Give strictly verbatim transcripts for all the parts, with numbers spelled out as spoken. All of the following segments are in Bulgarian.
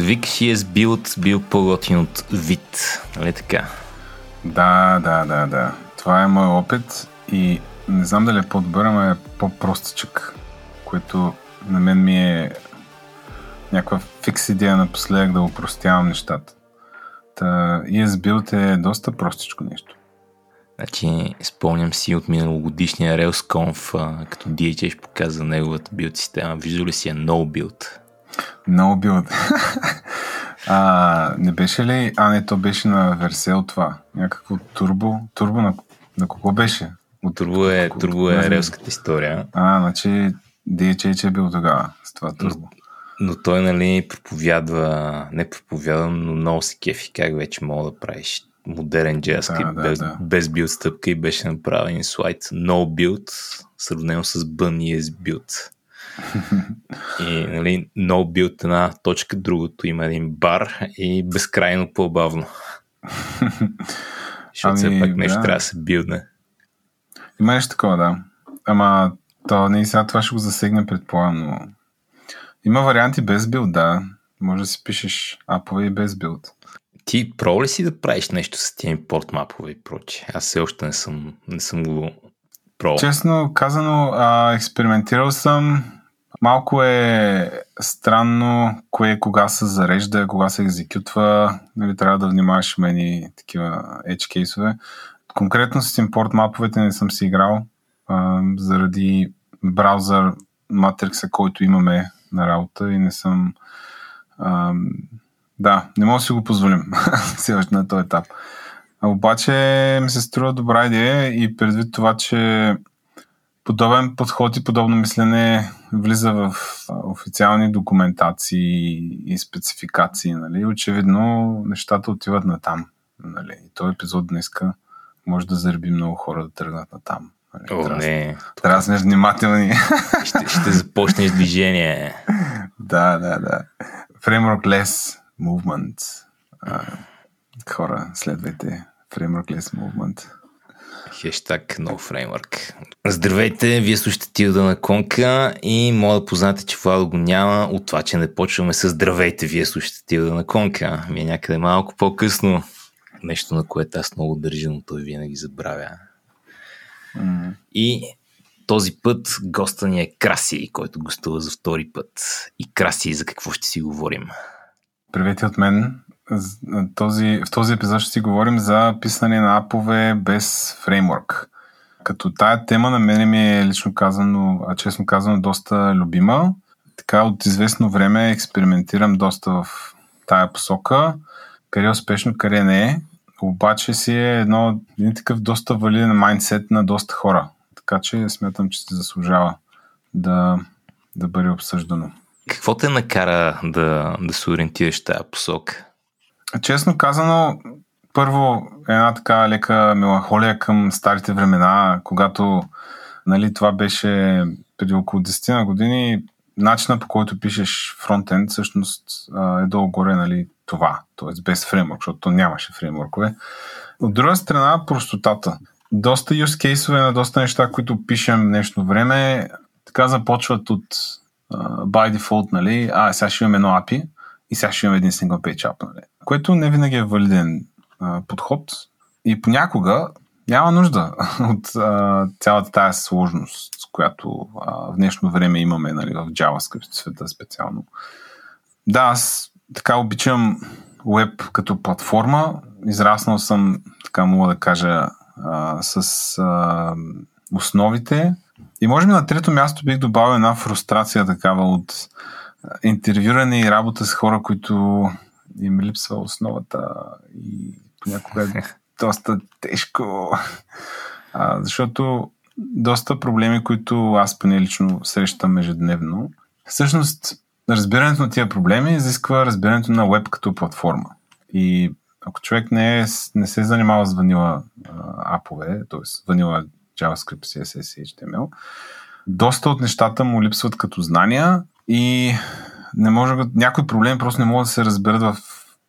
викаш ESBuild бил по-готин от вид, нали така? Да, да, да, да. Това е мой опит и не знам дали е по-добър, ама е по-простичък, което на мен ми е някаква фикс идея напоследък да упростявам нещата. Та ESBuild е доста простичко нещо. Значи, спомням си от миналогодишния RailsConf, като ди ейч ейч показа неговата билд система. Виждал ли си е NoBuild? NoBuild. а, не беше ли... А, не, то беше на Vercel това. Някакво турбо. Турбо на, на кого беше? От турбо е, от, турбо е релската история. А, значи ди ейч ейч е бил тогава с това турбо. Но, но той, нали, проповядва... Не проповядва, но много се кефи как вече мога да правиш модерен JavaScript да, да, без, да. без билд стъпка и беше направен слайд NoBuild, сравнено с Bun ESBuild. И, нали, NoBuild една точка, другото има един бар и безкрайно по-бавно. Защото ами, все пак нещо да. Трябва да се билдне. Има нещо такова, да. Ама то не и сега това ще го засегне, предполагам, но има варианти без билд, да. Може да си пишеш апове и без билд. Ти пробва ли си да правиш нещо с тия импорт мапове и прочее? Аз все още не съм, не съм го пробвал. Честно казано, а, експериментирал съм. Малко е странно кое кога се зарежда, кога се екзекютва. Нали, трябва да внимаваш мени такива edge кейсове. Конкретно с импорт маповете не съм си играл а, заради браузър матрикса, който имаме на работа и не съм... А, да, не мога да си го позволим все още на този етап. А обаче ми се струва добра идея и предвид това, че подобен подход и подобно мислене влиза в официални документации и спецификации. Нали? Очевидно нещата отиват на там. Нали? И този епизод днеска може да зареби много хора да тръгнат на там. Нали? О, трябва, не. Трябва да сме внимателни. Ще, ще започнеш движение. Да, да, да. Framework-less movement. А, хора, следвайте. Framework-less movement. Хештаг No Framework. Здравейте, вие слушате Тилда на Конка и мога да познаете, че Владо го няма от това, че не почваме с здравейте, вие слушате Тилда на Конка. Ми е някъде малко по-късно. Нещо, на което аз много държа, но той винаги забравя. Mm. И този път госта ни е Краси, който гостува за втори път. И Краси, за какво ще си говорим? Привет от мен. Този, в този епизод ще си говорим за писане на апове без фреймворк. Като тая тема на мен ми е лично казано, а честно казано, доста любима. Така от известно време експериментирам доста в тая посока. Къде е успешно, къде не е. Обаче си е едно, един такъв доста валиден майндсет на доста хора. Така че смятам, че се заслужава да, да бъде обсъждано. Какво те накара да, да се ориентираш в тази посока? Честно казано, първо една така лека меланхолия към старите времена, когато нали, това беше преди около десет на години, начинът по който пишеш фронтенд всъщност е долу-горе нали, това, т.е. без фреймворк, защото то нямаше фреймворкове. От друга страна, простотата. Доста use case-ове на доста неща, които пишем в днешно време, така започват от uh, by default, нали, а сега ще имаме едно ей пи ай и сега ще имаме един single page app, нали, което не винаги е валиден uh, подход и понякога няма нужда от uh, цялата тая сложност, която uh, в днешно време имаме нали, в JavaScript света специално. Да, аз така обичам web като платформа. Израснал съм, така мога да кажа, uh, с uh, основите. И може би на трето място бих добавил една фрустрация такава от интервюране и работа с хора, които им липсва основата и понякога е доста тежко. А, защото доста проблеми, които аз поне лично срещам ежедневно. Всъщност, разбирането на тия проблеми изисква разбирането на web като платформа. И ако човек не, е, не се занимава с ванила апове, т.е. ванила JavaScript, си ес ес и ейч ти ем ел, доста от нещата му липсват като знания и не може, някои проблеми просто не могат да се разберат в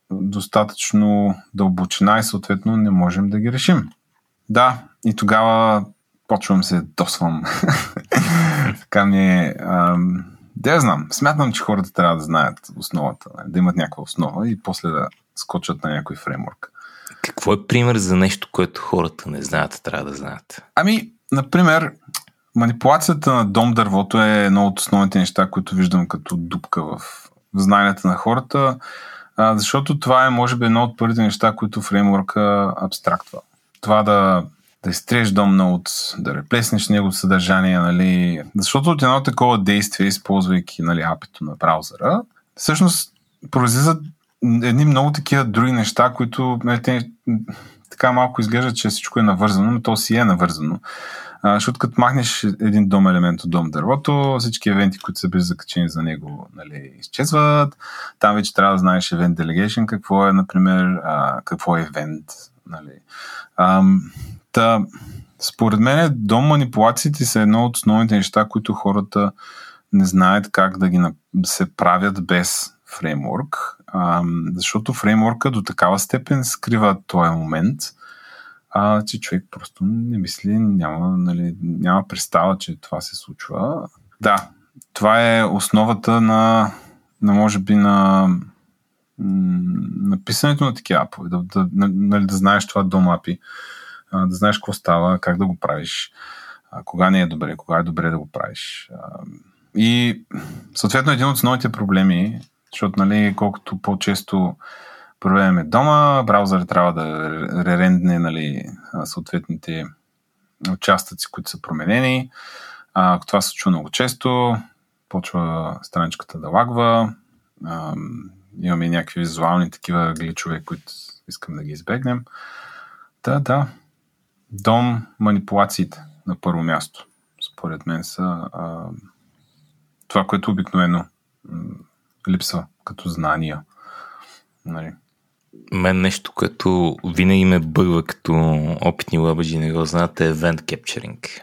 достатъчно дълбочина и съответно не можем да ги решим. Да, и тогава почвам се досвам. Така ми е ам, Да я знам. Смятам, че хората трябва да знаят основата, да имат някаква основа и после да скочат на някой фреймворк. Какво е пример за нещо, което хората не знаят, трябва да знаят? Ами, например, манипулацията на дом дървото е едно от основните неща, които виждам като дупка в знанията на хората, защото това е, може би, едно от първите неща, които фреймворка абстрактва. Това да, да изтриеш дом ноут, да реплеснеш него съдържание, нали, защото от едно такова действие, използвайки, нали, апито на браузъра, всъщност произлизат едни много такива други неща, които, нали, те, така малко изглежда, че всичко е навързано, но то си е навързано. А, защото като махнеш един дом елемент от дом дървото, всички евенти, които са били закачени за него, нали, изчезват. Там вече трябва да знаеш event delegation, какво е, например, а, какво е event. Нали. А, та, според мен дом манипулациите са едно от основните неща, които хората не знаят как да ги се правят без фреймворк. А, защото фреймворка до такава степен скрива този момент, а, че човек просто не мисли, няма, нали, няма представа, че това се случва. Да, това е основата на, на може би, на, на писането на такива апове. Да, да, нали, да знаеш това дом апи, да знаеш какво става, как да го правиш, кога не е добре, кога е добре да го правиш. И съответно един от основните проблеми, защото, нали, колкото по-често проверяме дома, браузър трябва да ререндне, нали, съответните участъци, които са променени. Ако това се случва много често, почва страничката да лагва. А, имаме някакви визуални такива гличове, които искам да ги избегнем. Да, да. Дом манипулациите на първо място. Според мен са а, това, което обикновено м- липсва като знания. Нали. Мен нещо, което винаги ме бъгва като опитни лабаджи, не го знаят, е Event Capturing.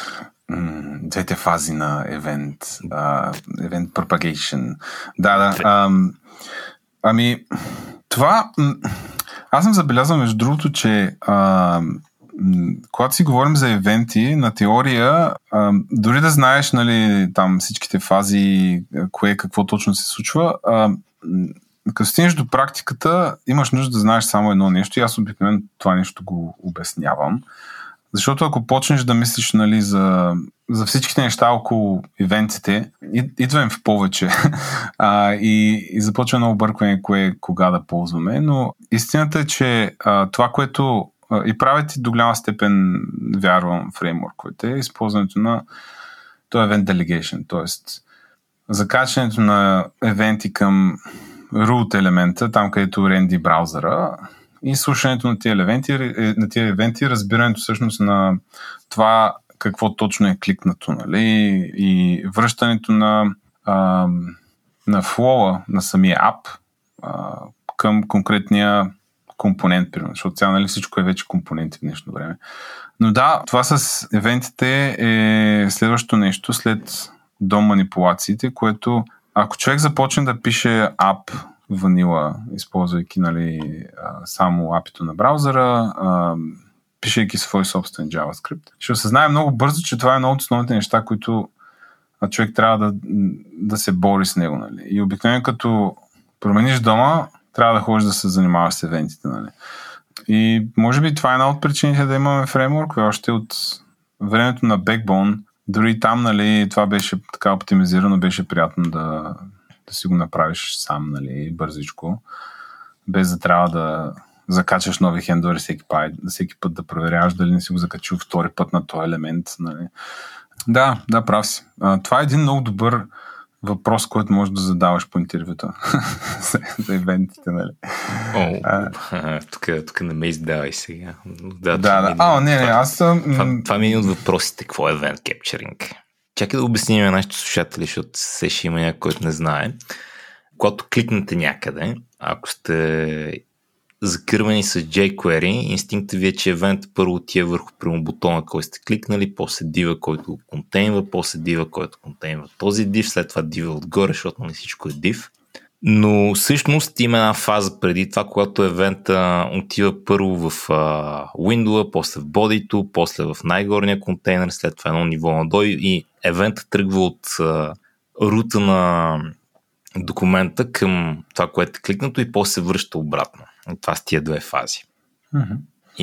Двете фази на Event. Uh, event Propagation. Да, да. Um, ами, това... Аз съм забелязал, между другото, че uh, когато си говорим за евенти, на теория, uh, дори да знаеш, нали, там всичките фази, кое, какво точно се случва, uh, като стигнеш до практиката, имаш нужда да знаеш само едно нещо и аз обикновено това нещо го обяснявам. Защото ако почнеш да мислиш, нали, за, за всичките неща около ивентите, идваме в повече а, и, и започва едно объркване кое кога да ползваме, но истината е, че а, това, което а, и правите до голяма степен, вярвам, фреймворковете, е използването на този event delegation, т.е. закачането на евенти към root елемента, там където ренди браузъра, и слушането на тия евенти, на тия евенти, разбирането всъщност на това какво точно е кликнато, нали? И връщането на, а, на флоа на самия ап а, към конкретния компонент, примерно, защото сега, нали, всичко е вече компоненти в днешно време. Но да, това с евентите е следващото нещо след дом манипулациите, което ако човек започне да пише ап ванила, използвайки, нали, само апито на браузъра, пишейки свой собствен JavaScript, ще осъзнае много бързо, че това е едно от основните неща, които човек трябва да, да се бори с него. Нали. И обикновено като промениш дома, трябва да ходиш да се занимаваш с евентите. Нали. И може би това е една от причините да имаме фреймворк, още от времето на Backbone. Дори там, нали, това беше така оптимизирано, беше приятно да, да си го направиш сам, нали, бързичко, без да трябва да закачаш нови хендлери всеки път, всеки път да проверяваш дали не си го закачил втори път на този елемент. Нали. Да, да, прав си. А, това е един много добър въпрос, който можеш да задаваш по интервюта за евентите, нали? О, а, тук, тук не ме издавай сега. Да, да. да. А, не, не, аз съм... Това, това ми е един от въпросите, какво е Event Capturing. Чакай да обясним на нашите слушатели, защото се ще има някой, който не знае. Когато кликнете някъде, ако сте закървани с jQuery, инстинктът ви е, че евент първо отива върху прямо бутона, който сте кликнали, после дива, който го контейнва, после дива, който контейнва този div, след това дива отгоре, защото не всичко е div. Но всъщност има една фаза преди това, когато евента отива първо в uh, window, после в бодито, после в най-горния контейнер, след това едно ниво надолу и евентът тръгва от uh, рута на документа към това, което е кликнато и после се връща обратно. И това с тия две фази. Mm-hmm.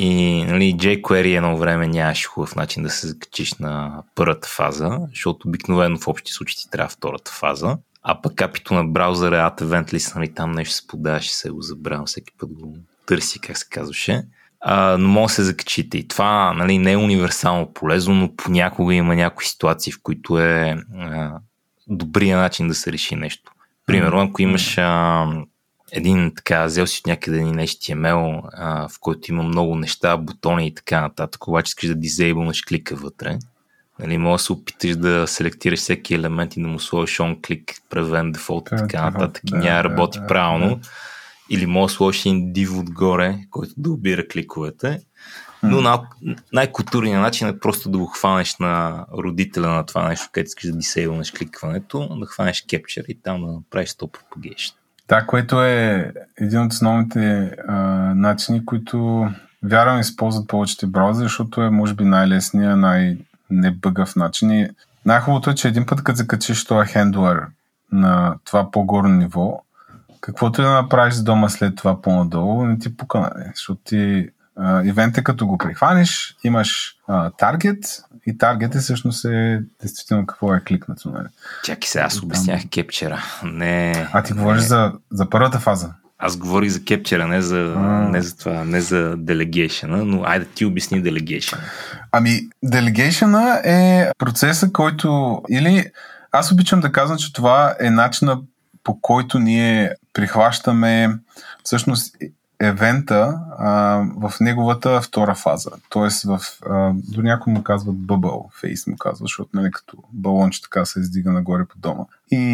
И нали, jQuery едно време нямаше хубав начин да се закачиш на първата фаза, защото обикновено в общи случаи ти трябва втората фаза. А пък апито на браузъра Add Event List, нали, там нещо се подаваше, се го забравям, всеки път го търси, как се казваше. А, но може да се закачите. И това, нали, не е универсално полезно, но понякога има някои ситуации, в които е а, добрия начин да се реши нещо. Примерно, ако имаш а, един така, взел си от някъде един Ейч Ти Ем Ел, а, в който има много неща, бутони и така нататък, обаче искаш да дизейбълнеш клика вътре, нали, може да се опиташ да селектираш всеки елемент и да му сложиш on click, prevent default и така нататък, да, няма да работи да, правилно. Да. Или може да сложиш един div отгоре, който да обира кликовете. Но най- най-културният начин е просто да го хванеш на родителя на това нещо, където искаш да дисейбълнеш кликването, да хванеш Capture и там да направиш Stop Propagation. Да, което е един от основните а, начини, които вярвам използват повечето браузъри, защото е може би най-лесният, най-небъгав начин. И най-хубавото е, че един път като закачиш този хендлър на това по-горно ниво, каквото и да направиш дома след това по-надолу, не ти пука, нали? Защото ти Uh, ивента като го прихванеш, имаш uh, таргет и таргет е всъщност е действително какво е кликнато. Нали? Чакай сега, аз обяснях кепчера. Не, а ти говориш не. за, за първата фаза? Аз говорих за кепчера, не за, uh. не за това, не за делегейшъна, но айде ти обясни делегейшъна. Ами, делегейшъна е процеса, който или аз обичам да казвам, че това е начина, по който ние прихващаме всъщност евента а, в неговата втора фаза. Тоест, в, а, до някой му казват bubble face, му казва, защото нали, като балонче така се издига нагоре по дома.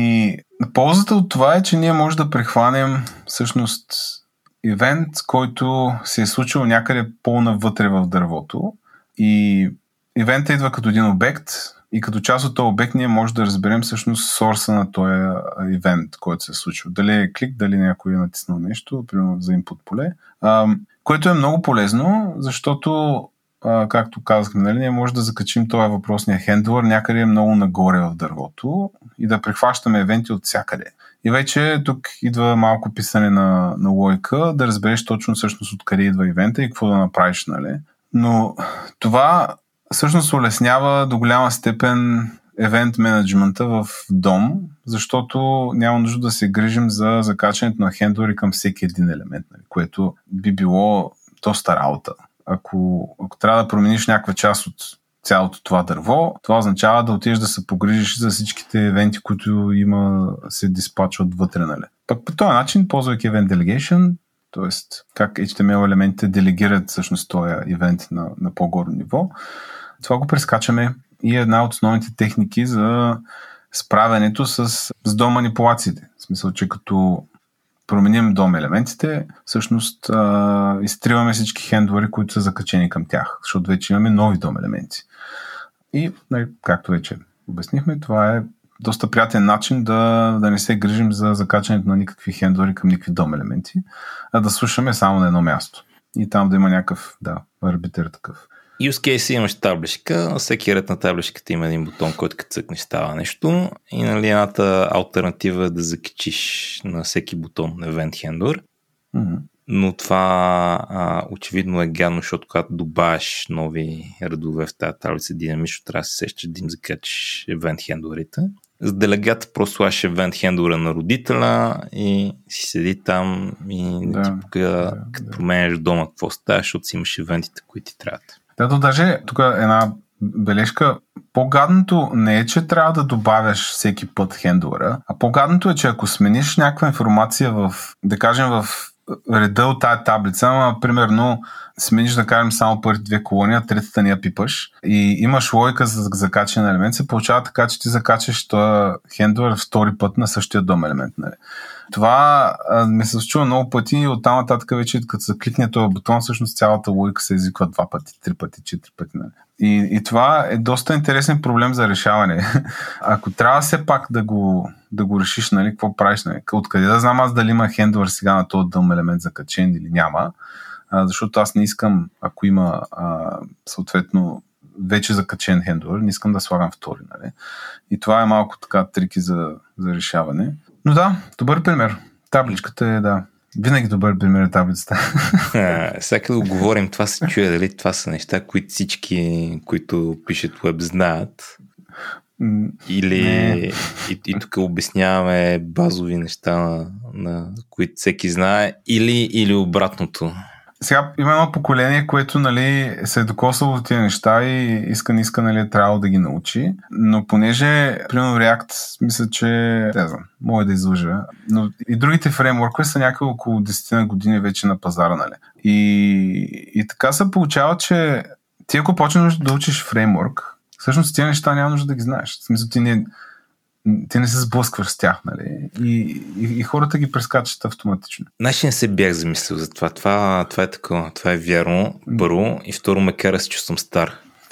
И ползата от това е, че ние може да прехванем всъщност евент, който се е случил някъде по-навътре в дървото. И евента идва като един обект и като част от този обект ние може да разберем всъщност сорса на този ивент, който се е случил. Дали е клик, дали някой е натиснал нещо, примерно за input поле, а, което е много полезно, защото, а, както казахме, нали, ние може да закачим този въпросния хендлър някъде много нагоре в дървото и да прехващаме евенти от всякъде. И вече тук идва малко писане на, на логика, да разбереш точно всъщност откъде идва ивента и какво да направиш, нали. Но това всъщност улеснява до голяма степен евент менеджмента в дом, защото няма нужда да се грижим за закачането на хендлъри към всеки един елемент, което би било доста работа. Ако, ако трябва да промениш някаква част от цялото това дърво, това означава да отидеш да се погрижиш за всичките евенти, които има, се диспачват вътре. Нали. Пък по този начин, ползвайки Event Delegation, т.е. как Ейч Ти Ем Ел елементите делегират всъщност този евент на, на по-горно ниво, това го прескачаме и е една от основните техники за справянето с, с дом манипулациите. В смисъл, че като променим дом елементите, всъщност а, изтриваме всички хендлъри, които са закачени към тях, защото вече имаме нови дом елементи. И, както вече обяснихме, това е доста приятен начин да, да не се грижим за закачането на никакви хендлъри към никакви дом елементи, а да слушаме само на едно място. И там да има някакъв, да, арбитър такъв. Use case имаш табличка, на всеки ред на табличката има един бутон, който като цъкнеш става нещо и нали едната алтернатива е да закачиш на всеки бутон Event Handler, mm-hmm. но това а, очевидно е гадно, защото когато добавяш нови редове в тази таблица динамично, трябва да се сещаш да им закачиш Event Handlerите. С делегата просто слагаш Event Handler на родителя и си седи там и да, ти пука, да, като да. променяш дома какво става, защото си имаш евентите, които ти трябват. Да, то даже тук една бележка. По-гадното не е, че трябва да добавяш всеки път хендлъра, а по-гадното е, че ако смениш някаква информация в, да кажем, в реда от тая таблица, ама примерно смениш, да кажем, само първите две колони, а третата не я пипаш и имаш логика за закачане на елемент, се получава така, че ти закачаш този хендлър втори път на същия дом елемент. Нали? Това а, ми се случва много пъти и оттам нататък вече, като се кликне този бутон, всъщност цялата логика се извиква два пъти, три пъти, четири пъти. Нали? И, и това е доста интересен проблем за решаване. Ако трябва все пак да го, да го решиш, нали, какво правиш? Нали? Откъде да знам аз дали има хендлър сега на този дом елемент закачен или няма, а, защото аз не искам, ако има а, съответно вече закачен хендлър, не искам да слагам втори. Нали? И това е малко така трики за, за решаване. Но да, добър пример. Табличката е, да. Винаги добър пример е таблицата. Сега като говорим, това се чуе, дали това са неща, които всички, които пишат веб, знаят. Или и, и тук обясняваме базови неща, на, на които всеки знае, или, или обратното. Сега има едно поколение, което нали, се е докосало от тези неща и иска не иска нали, трябва да ги научи, но понеже примерно React, мисля, че не знам, мога да излъжа, но и другите фреймворкове са някакви около десет на години вече на пазара. Нали. И, и така се получава, че ти ако почнеш да учиш фреймворк, всъщност тези неща няма нужда да ги знаеш. В смисъл ти не, ти не се сблъскваш с тях, нали? И, и, и хората ги прескачат автоматично. Значи не се бях замислил за това. Това, това е такова. Това е вярно. Първо. И второ ме кара се, че съм стар.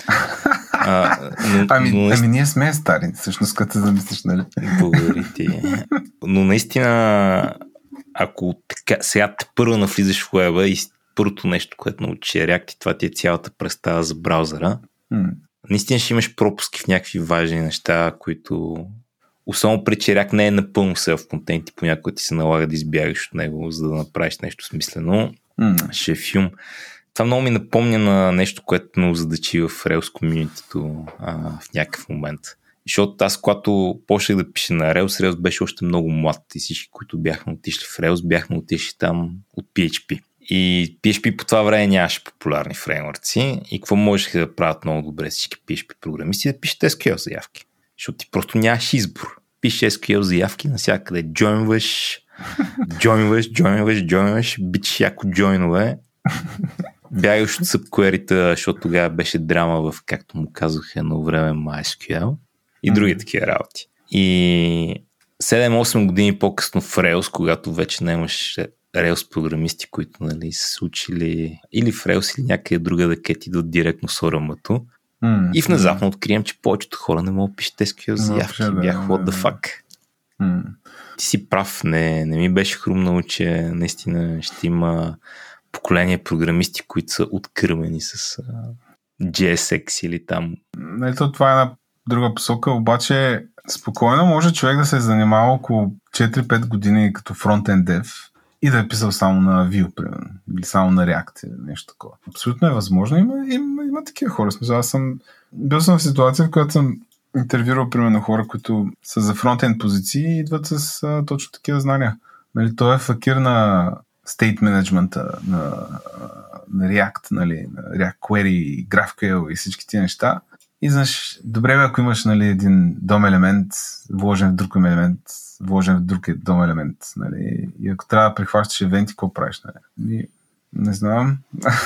а, но, ами, но, ами ние сме стари, всъщност, като се замислиш, нали? Благодаря ти. Но наистина, ако така, сега те първо навлизаш в уеба и първото нещо, което научиш е React и това ти е цялата представа за браузъра, м- наистина ще имаш пропуски в някакви важни неща, които особено при че React не е напълно self-contained и понякога ти се налага да избягаш от него, за да направиш нещо смислено. Mm. Ще е филм. Това много ми напомня на нещо, което ме озадачи в Rails комьюнитито в някакъв момент. Защото аз, когато почнах да пиша на Rails, Rails беше още много млад и всички, които бяхме отишли в Rails, бяхме отишли там от пи ейч пи. И пи ейч пи по това време нямаше популярни фреймворци и какво можеха да правят много добре всички пи ейч пи програмисти, да пишат ес кю ел заявки. Защото ти просто нямаш избор. Пишеш ес кю ел заявки, навсякъде джойнваш, джойнваш, джойнваш, джойнваш, бичиш яко джойнове, бягаш от събкуерита, защото тогава беше драма в, както му казах едно време, MySQL и други такива работи. И седем-осем години по-късно в Rails, когато вече не имаш Rails програмисти, които нали, са учили или в Rails или някъде друга да кет идват директно с о ар ем-то. Mm, и внезапно mm. открием, че повечето хора не могат да пишат ес кю ел заявки. Да, бях what the fuck. Mm. Ти си прав, не, не ми беше хрумнало, че наистина ще има поколение програмисти, които са откърмени с uh, джей ес екс или там. Ето това е една друга посока, обаче спокойно може човек да се е занимава около четири-пет години като фронтенд дев и да е писал само на Vue, примерно, или само на React, или нещо такова. Абсолютно е възможно. Има, има, има такива хора. Смисъл, аз съм бил съм в ситуация, в която съм интервюрал, примерно, хора, които са за фронтенд позиции и идват с а, точно такива знания. Нали, той е факир на state management на, на React, нали, на React Query, GraphQL и всички тия неща. И знаеш, добре бе, ако имаш нали, един дом елемент, вложен в друг елемент, вложен в друг дом елемент. Нали? И ако трябва да прихващаш евенти, какво правиш? Нали? И, не знам.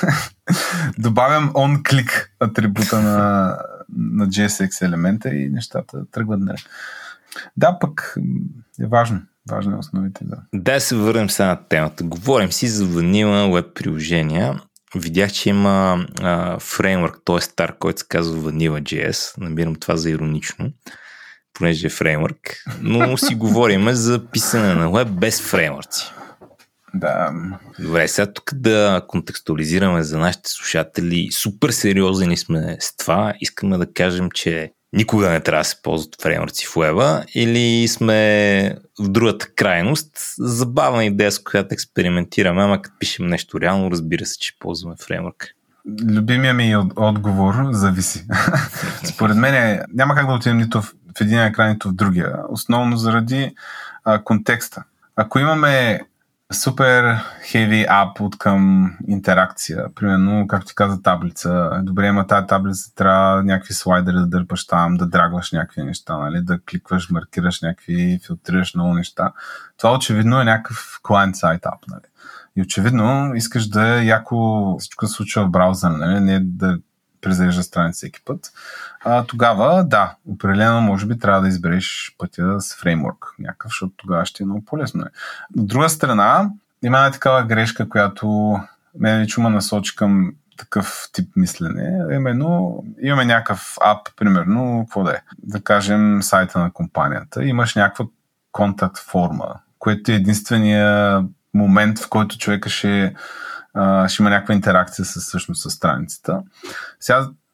Добавям on-click атрибута на, на джей ес екс елемента и нещата тръгват. Нали? Да, пък е важно. Важно е основите. Да, да се върнем сега на темата. Говорим си за ванила веб приложения. Видях, че има а, фреймворк, т.е. стар, който се казва Vanilla.js. Намирам това за иронично, понеже е фреймворк. Но си говорим за писане на веб без фреймворци. Да. Добре, сега тук да контекстуализираме за нашите слушатели. Супер сериозни сме с това. Искаме да кажем, че никога не трябва да се ползват фреймворци в уеба или сме в другата крайност. Забавна идея, с която експериментираме, ама като пишем нещо реално, разбира се, че ползваме фреймворк. Любимия ми отговор зависи. Според мен е, няма как да отидем нито в един екран, нито в другия. Основно заради а, контекста. Ако имаме супер хеви ап от към интеракция, примерно, както ти каза, таблица. Добре, има тази таблица, трябва някакви слайдери да дърпаш там, да драгваш някакви неща, нали? Да кликваш, маркираш някакви, филтрираш много неща. Това очевидно е някакъв client-side app, нали? И очевидно искаш да е яко всичко се случва в браузъра, нали? Не да презарежда страница всеки път. А, тогава, да, определено може би трябва да избереш пътя с фреймворк някакъв, защото тогава ще е много по-лесно. От друга страна, има една такава грешка, която мен лично ме насочи към такъв тип мислене. Именно имаме някакъв ап, примерно, какво да е? Да кажем сайта на компанията. Имаш някаква контакт форма, което е единствения момент, в който човека ще, а, ще има някаква интеракция с, всъщност, с страницата. Сега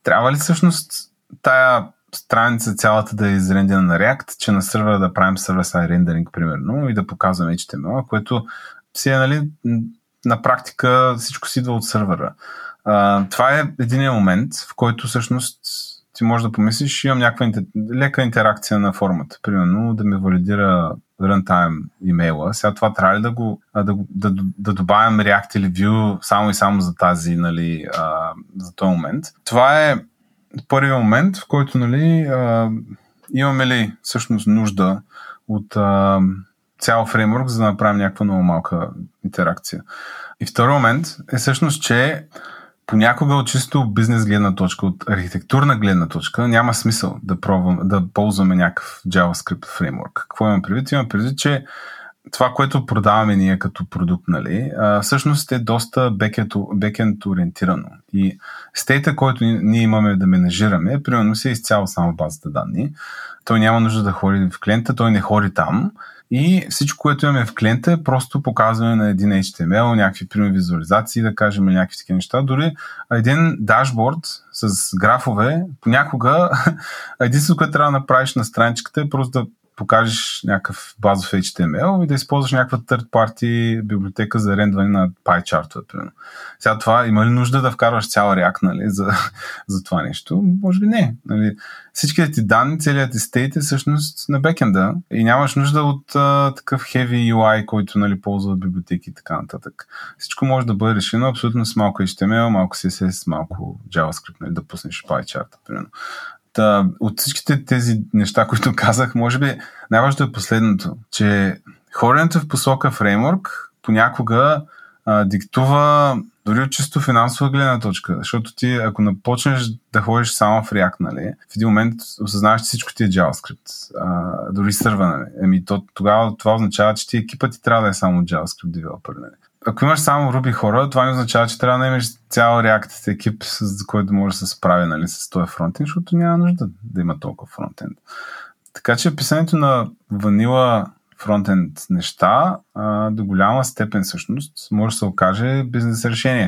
трябва ли всъщност тая страница цялата да е изрендена на React, че на сървъра да правим сервер-сайд рендеринг, примерно, и да показваме ейч ти ем ел, което си е, нали, на практика всичко си идва от сървъра. Uh, това е един момент, в който всъщност ти можеш да помислиш, имам някаква интер... лека интеракция на формата. Примерно да ми валидира runtime имейла. Сега това трябва ли да го да, да, да добавям React или Vue само и само за тази, нали, uh, за този момент. Това е първият момент, в който, нали, uh, имаме ли всъщност нужда от uh, цял фреймворк, за да направим някаква много малка интеракция. И втори момент е всъщност, че понякога от чисто бизнес гледна точка, от архитектурна гледна точка, няма смисъл да пробваме, да ползваме някакъв JavaScript фреймворк. Какво имам предвид? Имам предвид, че това, което продаваме ние като продукт, нали, всъщност е доста бекенд ориентирано. И стейта, който ние имаме да менажираме, примерно си е изцяло само базата данни. Той няма нужда да ходи в клиента, той не ходи там. И всичко, което имаме в клиента, е просто показване на един ейч ти ем ел, някакви примерни визуализации, да кажем, някакви такива неща. Дори един дашборд с графове, понякога единствено, което трябва да направиш на страничката, е просто да покажеш някакъв базов ейч ти ем ел и да използваш някаква third party библиотека за рендване на pie chart-ове, примерно. Сега това, има ли нужда да вкарваш цял React, нали, за, за това нещо? Може би не. Нали. Всичките ти данни, целият ти стейт е всъщност на бекенда и нямаш нужда от а, такъв heavy ю ай, който, нали, ползва библиотеки и така нататък. Всичко може да бъде решено абсолютно с малко ейч ти ем ел, малко си ес ес, малко JavaScript, нали, да пуснеш pie chart, примерно. Та, от всичките тези неща, които казах, може би най-важното е последното, че ходенето в посока фреймворк понякога а, диктува дори от чисто финансова гледна точка, защото ти, ако напочнеш да ходиш само в React, нали, в един момент осъзнаваш, че всичко ти е JavaScript, а, дори сървър, нали. Еми, то, тогава това означава, че ти екипът ти трябва да е само JavaScript девелопер, нали. Ако имаш само Ruby хора, това не означава, че трябва да имаш цял React екип, с който може да се справи, нали, с този фронтенд, защото няма нужда да има толкова фронтенд. Така че писането на ванила фронтенд неща а, до голяма степен всъщност може да се окаже бизнес решение.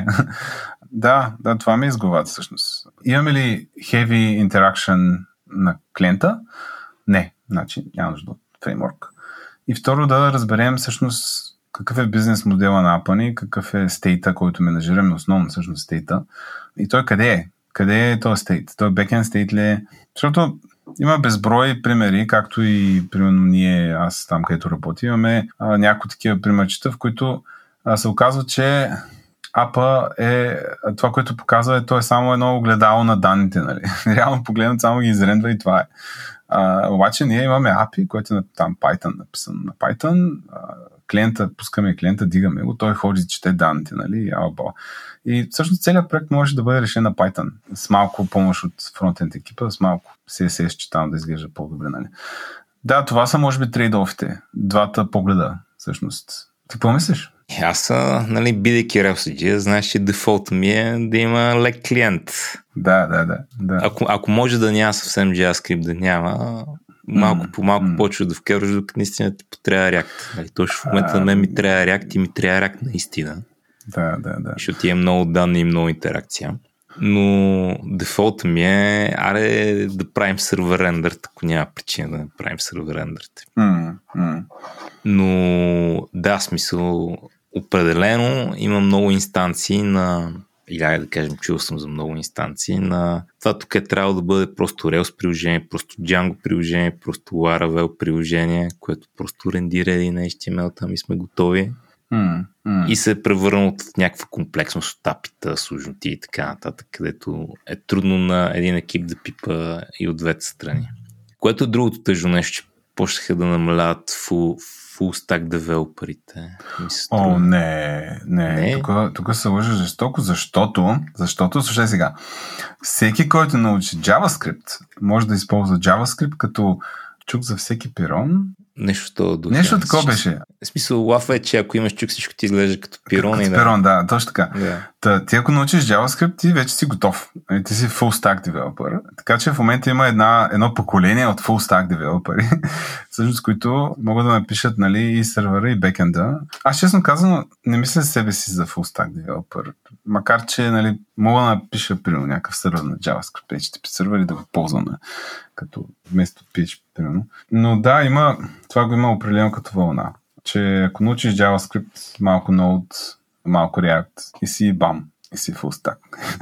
да, да, това ми е изглавата всъщност. Имаме ли heavy interaction на клиента? Не, значи няма нужда от фреймворк. И второ, да разберем всъщност какъв е бизнес модела на апа ни, какъв е стейта, който менажираме, основно всъщност стейта. И той къде е? Къде е този стейт? Той бекенд стейт ли е? Защото има безброй примери, както и примерно ние, аз там, където работя, имаме а, някои такива примерчета, в които а, се оказва, че апа е това, което показва, е, то е само едно огледало на данните. Нали? Реално погледнат, само ги изрендва и това е. А, обаче ние имаме ей пи ай, което е там Python, написано на Python, а, клиента, пускаме клиента, дигаме го, той ходи, чете данните, нали, алба. И всъщност целият проект може да бъде решен на Python, с малко помощ от фронтенд екипа, с малко си ес ес, че там да изглежда по-добре, нали. Да, това са, може би, трейд-офите, двата погледа, всъщност. Ти какво мислиш? Аз, нали, бидейки релсаджия, знаеш, че дефолт ми е да има лек клиент. Да, да, да. да. Ако, ако може да няма съвсем JavaScript, да няма, малко mm, по малко mm. почва да вкарваш, докато наистина ти потрябва React. Нали, точно в момента а, на мен ми трябва React и ми трябва React наистина. Да, да, да. Защото има много данни и много интеракция. Но дефолт ми е, аре да правим сервер рендър, ако няма причина да не правим сервер рендър. Mm, mm. Но да, смисъл, определено има много инстанции на, или да кажем, чул съм за много инстанции на това тук е трябвало да бъде просто Rails приложение, просто Django приложение, просто Laravel приложение, което просто рендира един ейч ти ем ел, там и сме готови. Mm, mm. И се е превърнал в някаква комплексност от апита, сложноти и така нататък, където е трудно на един екип да пипа и от двете страни. Което е другото тъжно нещо, че почнаха да намаляват full, full stack девелоперите. О, не, не. не? Тук, тук се лъжа жестоко, защото, защото, слушай сега, всеки, който научи JavaScript, може да използва JavaScript като чук за всеки пирон. Нещо това. Нещо такова беше. В смисъл, лафа е, че ако имаш чук, всичко ти изглежда като пирон. Като и пирон, да, точно така. Да. Та, ти ако научиш JavaScript, ти вече си готов. Ти си full stack developer. Така че в момента има една, едно поколение от full stack developeri, всъщност, които могат да напишат, нали, и сервера, и бекенда. Аз честно казано, не мисля себе си за full stack developer. Макар че, нали, мога да напиша примерно някакъв сервер на JavaScript, ейч ти ти пи сервер и да го ползваме като вместо пи ейч пи, примерно. Но да, има, това го има определено като вълна. Че ако научиш JavaScript, малко Node, малко React и си бам, и си full stack.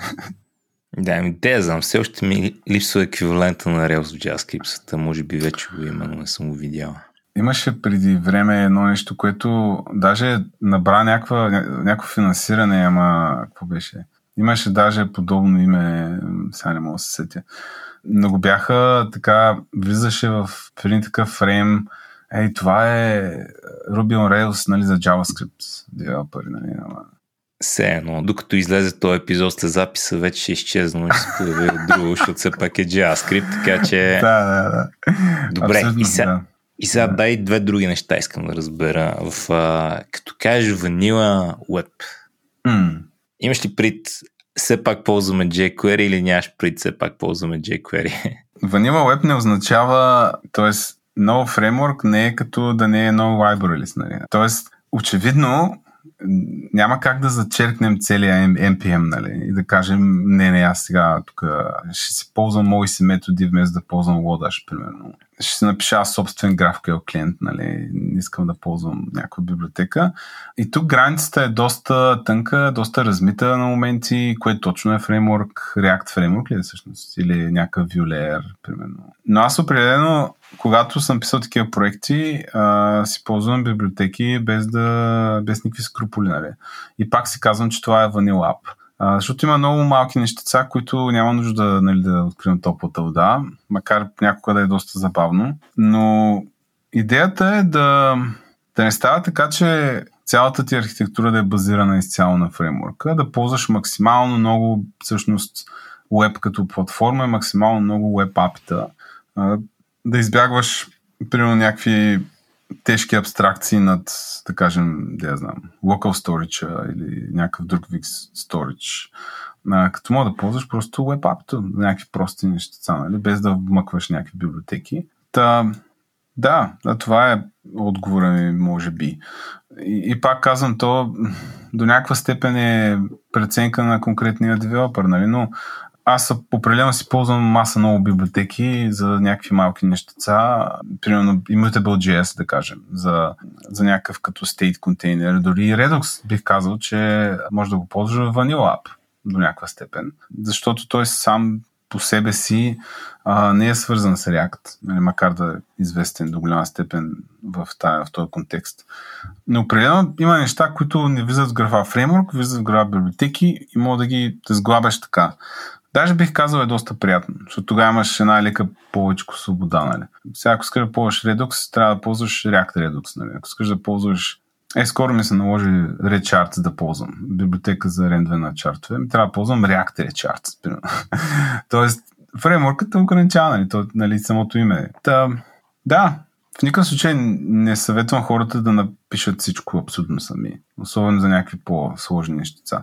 Да, ми те знам, все още ми липсва еквивалента на Rails в JavaScript, може би вече го има, но не съм го видял. Имаше преди време едно нещо, което даже набра някаква, някакво финансиране, ама какво беше? Имаше даже подобно име, сега не мога да се сетя. Но го бяха така, влизаше в един такъв фрейм, ей, това е Ruby on Rails, нали, за JavaScript девелопери, нали, ама... Все едно, докато излезе този епизод с записа, вече ще изчезна, ще се появи от друго, защото все пак е JavaScript, така че... Да, да, да. Добре, абсолютно, и сега, да. и сега да. дай две други неща искам да разбера. В, а, като кажеш Vanilla Web, Mm. имаш ли пред все пак ползваме jQuery или нямаш пред все пак ползваме jQuery? Vanilla Web не означава, т.е. нов фреймворк не е като да не е нов library, нали? Тоест, очевидно, няма как да зачеркнем целия ен пи ем, нали? И да кажем, не, не, аз сега тук ще си ползвам мои си методи, вместо да ползвам Lodash, примерно. Ще си напиша аз собствен GraphQL клиент, нали? Не искам да ползвам някаква библиотека. И тук границата е доста тънка, доста размита на моменти, което точно е фреймворк, React фреймворк ли е всъщност? Или някакъв Vue.layer, примерно. Но аз определено, когато съм писал такива проекти, а, си ползвам библиотеки без да без никакви скрупули, нали? И пак си казвам, че това е Vanilla App. А, защото има много малки нещица, които няма нужда, нали, да откривам топлата вода, макар някога да е доста забавно. Но идеята е да, да не става така, че цялата ти архитектура да е базирана изцяло на фреймворка, да ползваш максимално много, всъщност, web като платформа и максимално много web апита, да избягваш, примерно, някакви тежки абстракции над, да кажем, да я знам, local storage или някакъв друг вид storage. А, като мога да ползваш просто web app-то, някакви прости нещица, нали? Без да вмъкваш някакви библиотеки. Та, да, да, това е отговора ми, може би. И, и пак казвам, то до някаква степен е преценка на конкретния девелопър, нали? Но аз определено си ползвам маса много библиотеки за някакви малки нещица, примерно Immutable.js, да кажем, за, за някакъв като state контейнер. Дори Redux бих казал, че може да го ползваш в Vanilla App до някаква степен, защото той сам по себе си а, не е свързан с React, макар да е известен до голяма степен в, тая, в този контекст. Но определено има неща, които не влизат в графа фреймворк, влизат в графа библиотеки и мога да ги да сглабяш така. Даже бих казал е доста приятно, защото тогава имаш една лека повече свобода, нали. Сега ако искаш да ползваш Redux, трябва да ползваш React Redux, нали. Ако искаш да ползваш... Е, скоро ми се наложи RedCharts да ползвам. Библиотека за рендване на чартове. Ми трябва да ползвам React RedCharts, примерно. Тоест, фреймворкът е ограничава, нали, то, нали, самото име. Та, да, в никакъв случай не съветвам хората да напишат всичко абсолютно сами. Особено за някакви по-сложни нещица.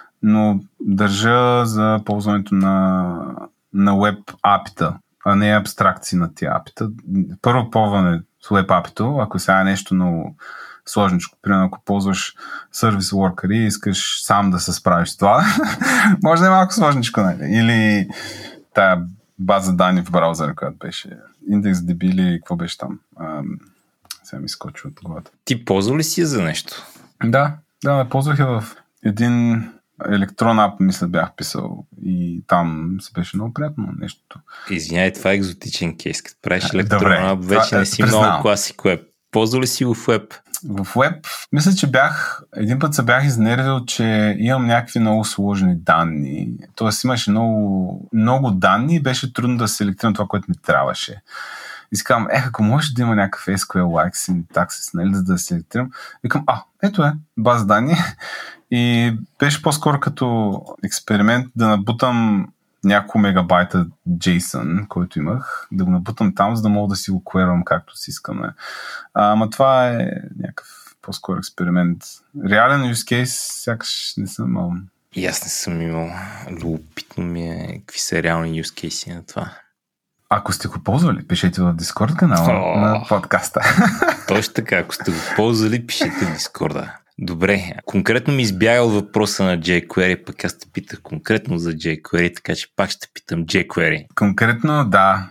Но държа за ползването на, на веб апита, а не абстракции на тия апита. Първо ползване с веб апито, ако сега е нещо много сложничко, примерно ако ползваш сервис worker и искаш сам да се справиш с това, може да е малко сложничко, нали? Или тая база данни в браузъра, която беше IndexDB или какво беше там. Ам, сега ми скочи от главата. Ти ползвал ли си я за нещо? Да, да, ползвах я в един електрон ап, мисля, бях писал и там се беше много приятно нещото. Извинявай, това е екзотичен кейс. Като правиш Добре, електрон ап, вече това, не си признавам. много класик веб. Ползвал ли си го в веб? В веб, мисля, че бях, един път се бях изнервил, че имам някакви много сложни данни. Тоест имаше много, много данни и беше трудно да селектирам това, което ми трябваше. И си казвам, ех, ако може да има някакъв ес кю ел like синтаксис, нали, за да селектирам. Викам, а, ето е, база данни. И беше по-скоро като експеримент да набутам няколко мегабайта JSON, който имах, да го набутам там, за да мога да си го query както си искаме. А, ама това е някакъв по-скоро експеримент. Реален use case сякаш не съм имал. И аз не съм имал. Любопитно ми е какви са реални use case на това. Ако сте го ползвали, пишете в Discord канала oh. на подкаста. Точно така, ако сте го ползвали, пишете в Discord. Добре, конкретно ми избягал въпроса на jQuery, пък аз те питах конкретно за jQuery, така че пак ще питам jQuery. Конкретно, да.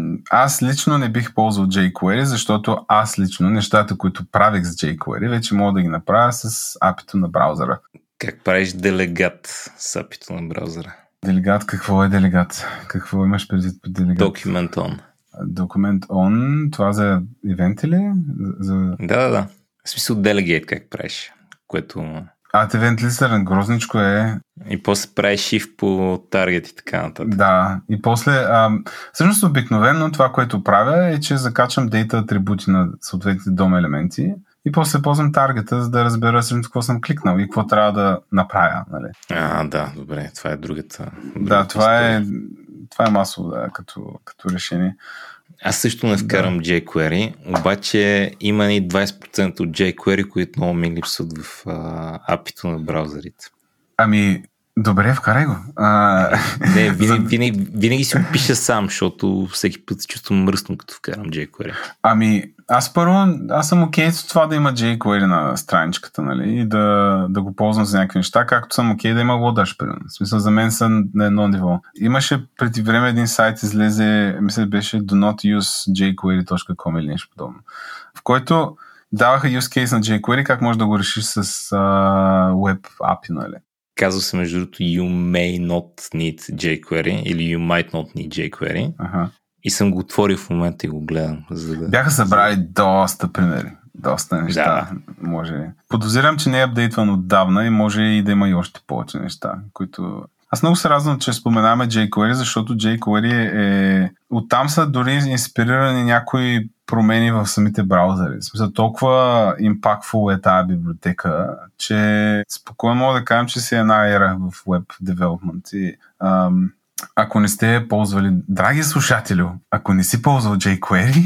Аз лично не бих ползвал jQuery, защото аз лично нещата, които правих с jQuery, вече мога да ги направя с апито на браузъра. Как правиш делегат с апито на браузъра? Делегат, какво е делегат? Какво имаш предвид по делегат? Document on. Document on, това за ивенти ли? За... Да, да, да. В смисъл delegate как правиш, което... А, event listener, грозничко е... И после правиш shift по target и така нататък. Да, и после... А, всъщност обикновено това, което правя е, че закачам дейта атрибути на съответните дом елементи и после ползвам таргета, за да разбера всъщност какво съм кликнал и какво трябва да направя. Нали? А, да, добре, това е другата. другата да, това е, това е масово, да, като, като решение. Аз също не вкарам да. jQuery, обаче има и двайсет процента от jQuery, които много ми липсват в а, апито на браузърите. Ами, добре, вкарай го. А... Не, винаги, винаги, винаги си го пиша сам, защото всеки път се чувствам мръсно, като вкарам jQuery. Ами, аз първо, аз съм окей с това да има jQuery на страничката, нали, и да, да го ползвам за някакви неща, както съм окей да има Lodash, примерно. В смисъл, за мен са на едно ниво. Имаше преди време един сайт, излезе, мисля, беше do not use jQuery точка com или нещо подобно, в който даваха use case на jQuery, как можеш да го решиш с uh, web ей пи ай, нали. Казва се между другото you may not need jQuery или you might not need jQuery. Ага. И съм го отворил в момента и го гледам. За да... Бяха събрали доста примери. Доста неща. Да. Може. Подозирам, че не е апдейтван отдавна и може и да има и още повече неща, които... Аз много се радвам, че споменаваме jQuery, защото jQuery е... Оттам са дори инспирирани някои промени в самите браузъри. В смисъл, толкова impactful е тази библиотека, че спокойно мога да кажем, че си е една ера в web development. И, ам, ако не сте ползвали, драги слушатели, ако не си ползвал jQuery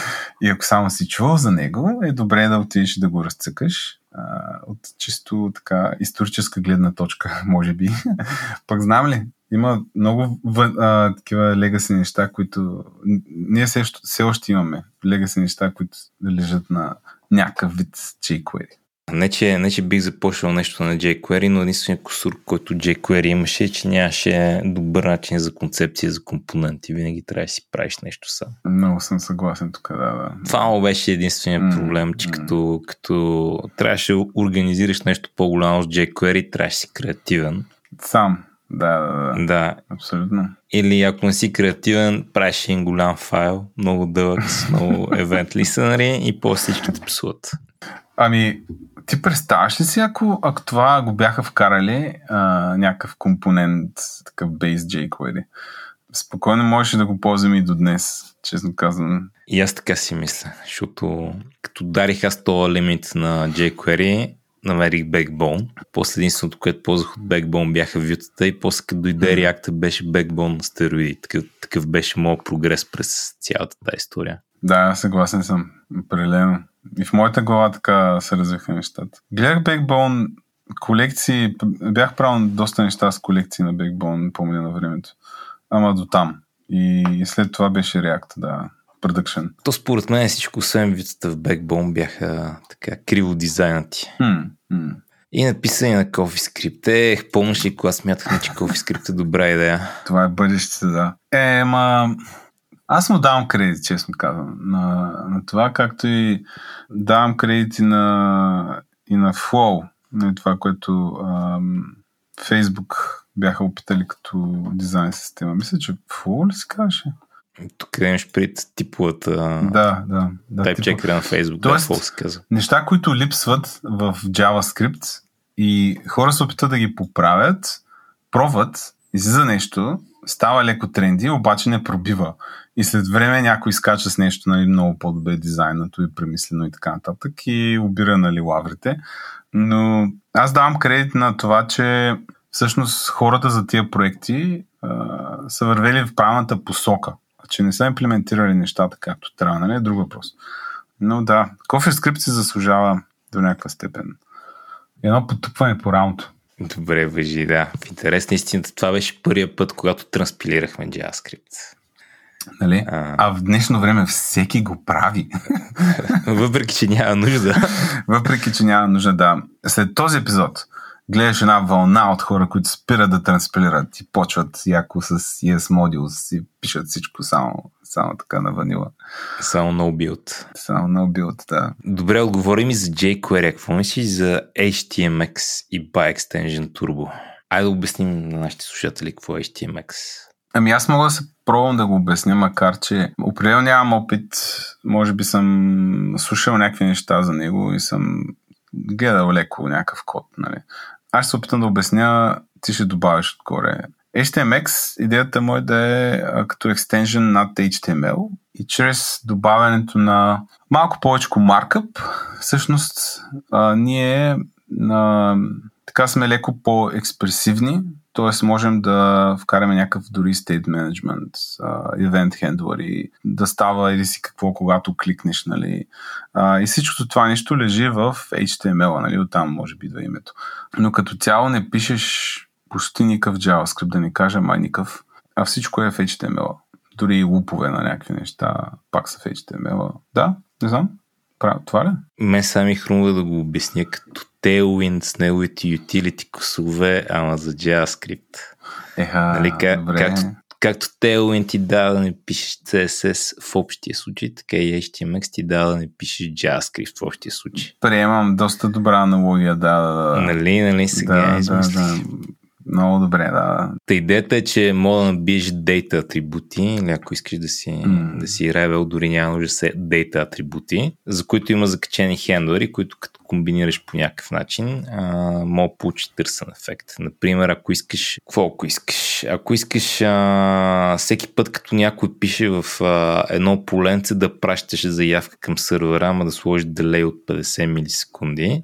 и ако само си чувал за него, е добре да отидеш и да го разцъкаш. А, от чисто така историческа гледна точка, може би. Пък знам ли, има много а, такива легаси неща, които ние все, все още имаме. Легаси неща, които лежат на някакъв вид jQuery. Не че, не, че бих започнал нещо на jQuery, но единственият кусур, който jQuery имаше, е, че нямаше добър начин за концепция, за компоненти. Винаги трябва да си правиш нещо сам. Много съм съгласен тук, да, да. Това му беше единственият mm, проблем, че mm. като, като трябваше да организираш нещо по-голямо с jQuery, трябваше да си креативен. Сам. Да, да, да, да. Абсолютно. Или ако не си креативен, правиш един голям файл, много дълъг, с много event listener и после всички те псуват. Ами, ти представяш ли си, ако, ако това го бяха вкарали а, някакъв компонент, такъв base jQuery? Спокойно можеш да го ползваме и до днес, честно казвам. И аз така си мисля, защото като дарих аз този лимит на jQuery, намерих Backbone. После единственото, което ползвах от Backbone бяха вютата и после като дойде React беше Backbone на стероиди. Такъв, такъв беше моят прогрес през цялата тази история. Да, съгласен съм. Определено. И в моята глава така се развиха нещата. Гледах Backbone колекции, бях правил доста неща с колекции на Backbone, помня на времето. Ама до там. И след това беше React, да. Production. То според мен всичко, освен вицата в Backbone, бяха така криво дизайнати. Hmm, hmm. И написани на CoffeeScript. Ех, помниш ли, кога смятахме, че CoffeeScript е добра идея? Това е бъдещето, да. Е, ма... Аз му давам кредит, честно казвам, на, на това, както и давам кредит и на, и на Flow, на това, което ам, Facebook бяха опитали като дизайн система. Мисля, че Flow ли се каже? Тук имаш пред типовата да, да, да, тайпчекера на Facebook. Тоест, да, се казва. Неща, които липсват в JavaScript и хора се опитат да ги поправят, пробват, излиза нещо, става леко тренди, обаче не пробива. И след време някой скача с нещо, нали, много по-добре дизайнато и премислено и така нататък и обира, нали, лаврите. Но аз давам кредит на това, че всъщност хората за тия проекти а, са вървели в правилната посока. Че не са имплементирали нещата както трябва, нали, е друг въпрос. Но да, CoffeeScript се заслужава до някаква степен. Едно потупване по рамото. Добре, въжи, да. В интерес на истината, това беше първият път, когато транспилирахме JavaScript. Нали? А... а в днешно време всеки го прави. Въпреки, че няма нужда. Въпреки, че няма нужда, да. След този епизод гледаш една вълна от хора, които спират да транспилират и почват яко с и ес Modules и пишат всичко само, само така на ванила. Само no build. Само no build, да. Добре, отговори ми за jQuery. Какво мислиш за Ейч Ти Ем Екс и ByExtension Turbo? Айде да обясним на нашите слушатели какво е Ейч Ти Ем Екс. Ами аз мога да се пробвам да го обясня, макар че определено нямам опит. Може би съм слушал някакви неща за него и съм гледал леко някакъв код. Нали. Аз ще се опитам да обясня, ти ще добавиш отгоре. Ейч Ти Ем Екс, идеята му е да е като екстенжен над Ейч Ти Ем Ел и чрез добавянето на малко повече маркъп, всъщност а, ние а, така сме леко по-експресивни, т.е. можем да вкараме някакъв дори state management, uh, event handler и да става или си какво, когато кликнеш, нали. Uh, и всичкото това нещо лежи в Ейч Ти Ем Ел, нали, оттам може би да името. Но като цяло не пишеш почти никакъв JavaScript, да не кажа май никакъв, а всичко е в Ейч Ти Ем Ел. Дори и лупове на някакви неща пак са в Ейч Ти Ем Ел. Да, не знам. Правя, това ли? Мен сами хрумва да го обясня като Tailwind с неговите utility косове, ама за JavaScript. Еха, нали, как, добре. Както, както Tailwind ти дава да не пишеш Си Ес Ес в общия случай, така и Ейч Ти Ем Екс ти дава да не пишеш JavaScript в общия случай. Приемам доста добра аналогия, да, да, да. Нали, нали, сега да, измислих. Да, да. Много добре, да. Та идеята е, че мога да набиеш дейта атрибути, или ако искаш да си, mm. да си ревел, дори няма нужда се дейта атрибути, за които има закачени хендлери, които като комбинираш по някакъв начин, а, мога да получи търсен ефект. Например, ако искаш, какво ако искаш? Ако искаш а, всеки път, като някой пише в а, едно поленце да пращаш заявка към сървъра, ама да сложиш делей от петдесет милисекунди,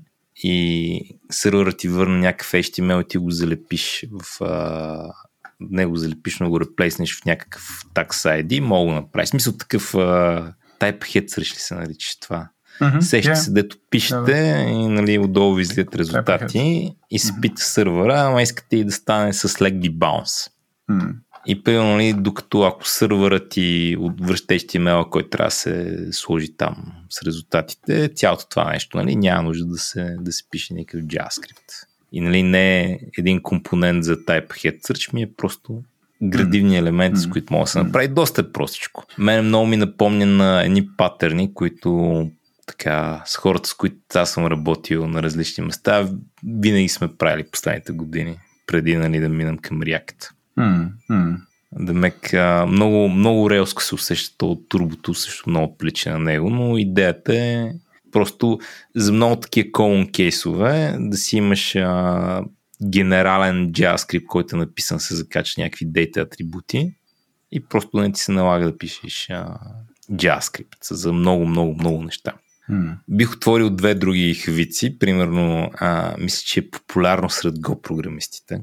и сървърът ти върна някакъв Ейч Ти Ем Ел и ти го залепиш в а, не го залепиш, но го реплейснеш в някакъв tax ай ди, мога да направиш. Смисъл такъв а, type head ли се нарича това. Mm-hmm, Сеща yeah. се, дето пишете yeah. и нали, отдолу ви излизат резултати и се mm-hmm. пита сървъра, ама искате и да стане с leg debounce. Mm-hmm. И примерно, нали, докато ако сървърът ти отвръща Ейч Ти Ем Ел, който трябва да се сложи там с резултатите, цялото това нещо, нали, няма нужда да се, да се пише някакъв JavaScript. И нали, не е един компонент за type head search, ми е просто градивни елементи, mm-hmm. с които мога да се направи. Доста е простичко. Мен много ми напомня на едни патърни, които така, с хората, с които аз съм работил на различни места, винаги сме правили последните години, преди нали, да минам към React. Mm-hmm. Демек, много, много рейлско се усеща от турбото, също много прилича на него, но идеята е просто за много такива common кейсове да си имаш а, генерален JavaScript, който е написан се закача някакви дейта атрибути и просто не ти се налага да пишеш а, JavaScript за много, много, много неща. Mm. Бих отворил две други хвици, примерно а, мисля, че е популярно сред Go програмистите.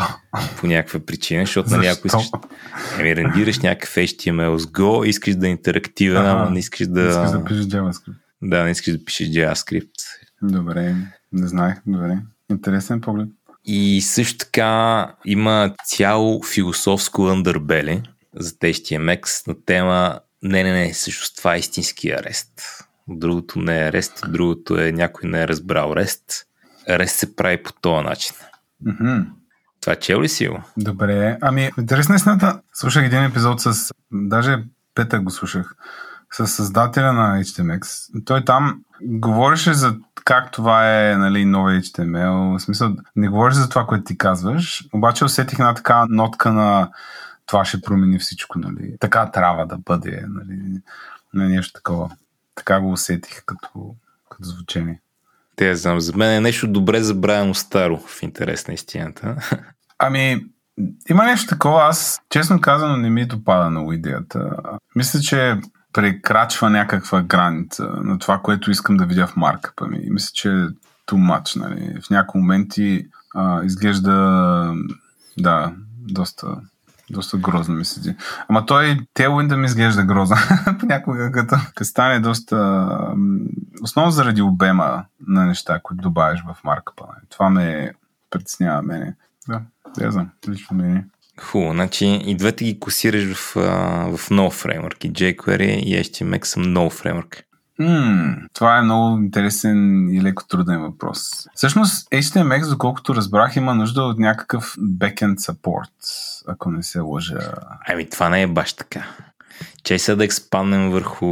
По някаква причина, защото нали, ако искаш еми, рендираш някакъв Ейч Ти Ем Ел с Go, искаш да е интерактивен, ама не искаш да... Не искаш да пишеш JavaScript. Да, не искаш да пишеш JavaScript. Добре, не знаех, добре. Интересен поглед. И също така има цяло философско underbelly за Ейч Ти Ем Екс на тема не, не, не, също това е истински арест. Другото не е арест, другото е някой не е разбрал арест. Арест се прави по този начин. Mm-hmm. Това чел ли си го? Добре. Ами, интересна истината, слушах един епизод с, даже петък го слушах, с създателя на Ейч Ти Ем Екс. Той там говореше за как това е, нали, новия Ейч Ти Ем Ел. В смисъл, не говореше за това, което ти казваш, обаче усетих една така нотка на това ще промени всичко, нали. Така трябва да бъде, нали. Не нещо такова. Така го усетих като, като звучение. Те, знам, за мен е нещо добре забравено старо в интерес на истината. Ами, има нещо такова, аз честно казано не ми допада много идеята. Мисля, че прекрачва някаква граница на това, което искам да видя в маркъпа ми. Мисля, че е too much, нали. В някои моменти а, изглежда да, доста, Доста грозно ми седи. Ама той Tailwind да ми изглежда грозно. Понякога като, като стане доста... Основно заради обема на неща, които добавиш в маркъпа. Това ме притеснява мене. Да, я знам. Лично мене. Хубаво, значи и двете ги косираш в, в Null Framework. И jQuery и Ейч Ти Ем Ел са Null Framework. Mm, това е много интересен и леко труден въпрос. Всъщност, Ейч Ти Ем Ел, доколкото разбрах, има нужда от някакъв backend support, ако не се лъжа. Ами това не е баш така. Чай сега да експанднем върху,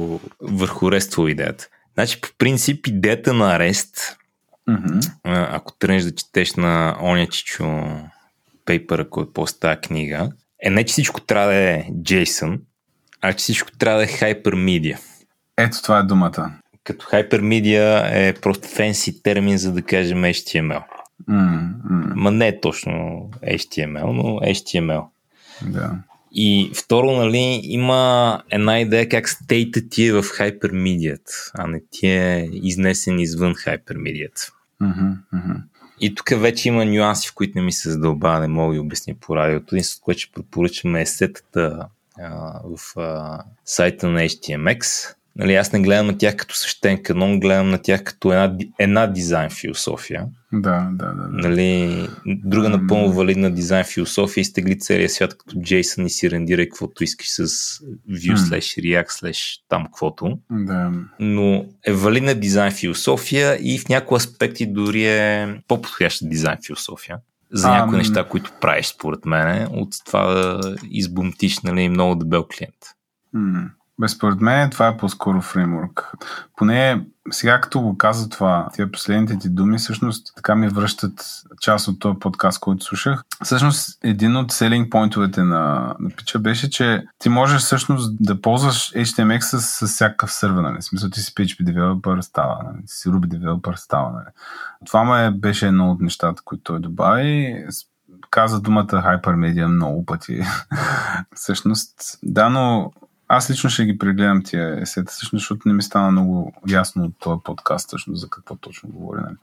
върху RESTful идеята. Значи, по принцип, идеята на REST, mm-hmm. ако тръгнеш да четеш на оня чичо пейпера, който е после тази книга, е не, че всичко трябва да е JSON, а че всичко трябва да е Hypermedia. Ето това е думата. Като Hypermedia е просто фенси термин, за да кажем Ейч Ти Ем Ел. Mm, mm. Ма не е точно Ейч Ти Ем Ел, но Ейч Ти Ем Ел. Да. И второ, нали, има една идея как стейтът ти е в Hypermedia, а не ти е изнесен извън Hypermedia. Mm-hmm, mm-hmm. И тук вече има нюанси, в които не ми се задълбава, не мога да обясня по радиото. Единството, което ще препоръчаме е сетата а, в а, сайта на Ейч Ти Ем Екс. Нали, аз не гледам на тях като същен канон, гледам на тях като една, една дизайн философия. Да, да, да. да. Нали, друга напълно валидна дизайн философия, изтегли целия свят като JSON и си рендирай каквото искаш с Vue slash React slash там каквото. Да. Но е валидна дизайн философия и в някои аспекти дори е по-подходяща дизайн философия за а, някои неща, които правиш според мен, от това да избумтиш, нали, много дебел клиент. М- Безспоред мен това е по-скоро фреймворк. Поне сега като го каза това, тия последните ти думи, всъщност така ми връщат част от този подкаст, който слушах. Всъщност един от селинг поинтовете на, на Pitch беше, че ти можеш всъщност да ползваш Ейч Ти Ем Ел с, с всякакъв сървър. Нали? В смисъл ти си Пи Ейч Пи девелопър, става. Нали? Ти си Ruby девелопър, става. Нали? Това ме беше едно от нещата, които той добави. Каза думата Hypermedia много пъти. Всъщност, да, но аз лично ще ги прегледам тия есета, всъщност, защото не ми стана много ясно от този подкаст, всъщност, за какво точно говоря. Нали?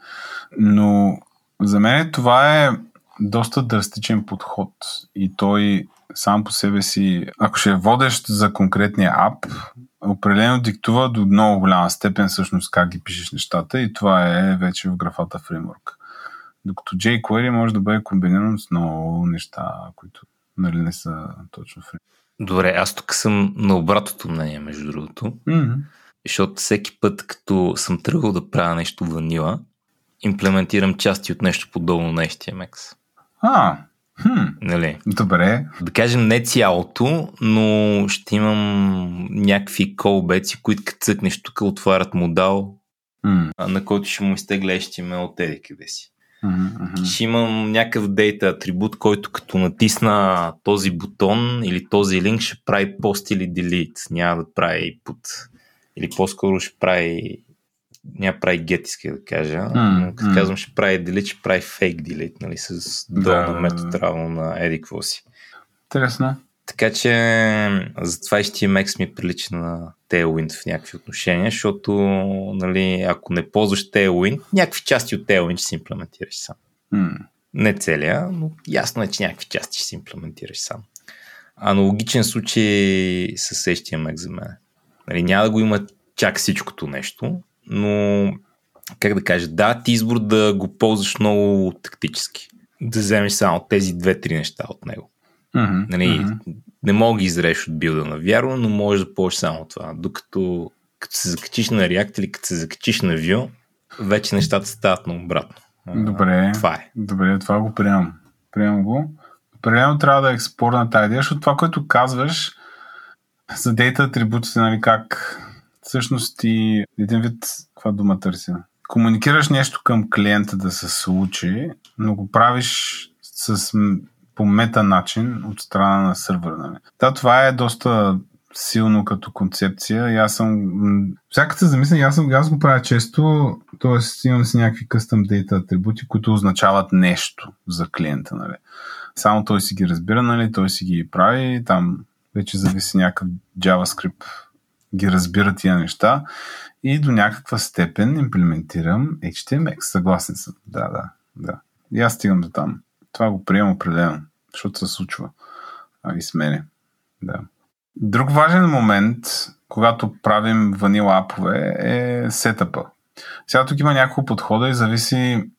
Но за мен това е доста драстичен подход и той сам по себе си, ако ще е водещ за конкретния ап, определено диктува до много голяма степен всъщност как ги пишеш нещата и това е вече в графата фреймворк. Докато jQuery може да бъде комбиниран с много неща, които, нали, не са точно фреймворк. Добре, аз тук съм на обратното мнение, между другото. Mm-hmm. Защото всеки път, като съм тръгвал да правя нещо ванила, имплементирам части от нещо подобно на Ейч Ти Ем Екс. А, хм. Нали? Добре. Да кажем не цялото, но ще имам някакви колбеци, които като цъкнеш тук отварят модал, Mm. на който ще му изтегля Ейч Ти Ем Ел от еди къде си. Mm-hmm. Ще имам някакъв дейта атрибут, който като натисна този бутон или този линк ще прави пост или делит. Няма да прави put. Или по-скоро ще прави няма да прави get, иска да кажа. Mm-hmm. Но като казвам ще прави delete, ще прави fake delete, нали, с долна да, метод равно на еди какво си. Интересно. Така че затова Ейч Ти Ем Екс ми прилича на Tailwind в някакви отношения, защото, нали, ако не ползваш Tailwind, някакви части от Tailwind ще си имплементираш сам. Mm. Не целия, но ясно е, че някакви части ще си имплементираш сам. Аналогичен случай с Ейч Ти Ем Екс за мен. Нали, няма да го има чак всичкото нещо, но как да кажа, да, ти избор да го ползваш много тактически. Да вземеш само тези две-три неща от него. Mm-hmm. Нали, mm-hmm. не мога да ги изреш от билда на вярно, но можеш да ползваш само това. Докато като се закачиш на React или като се закачиш на Vue, вече нещата стават наобратно. Добре, това е. Добре, това го приемам. Приемам го. Определено трябва да експорна тази идея, защото това, което казваш за дейта атрибутите, нали, как всъщност ти един вид, каква дума търся? Комуникираш нещо към клиента да се случи, но го правиш с по мета начин от страна на сървъра. Нали. Да, това е доста силно като концепция и аз съм всяка се замисля, аз, съм, аз го правя често, т.е. имам си някакви custom data атрибути, които означават нещо за клиента. Нали. Само той си ги разбира, нали, той си ги прави, там вече зависи някакъв JavaScript ги разбира тия неща и до някаква степен имплементирам Ейч Ти Ем Екс. Съгласен съм. Да, да, да. И аз стигам до там. Това го приемам определено, защото се случва. а, и с мене. Да. Друг важен момент, когато правим ванила апове, е сетъпа. Сега тук има няколко подхода и зависи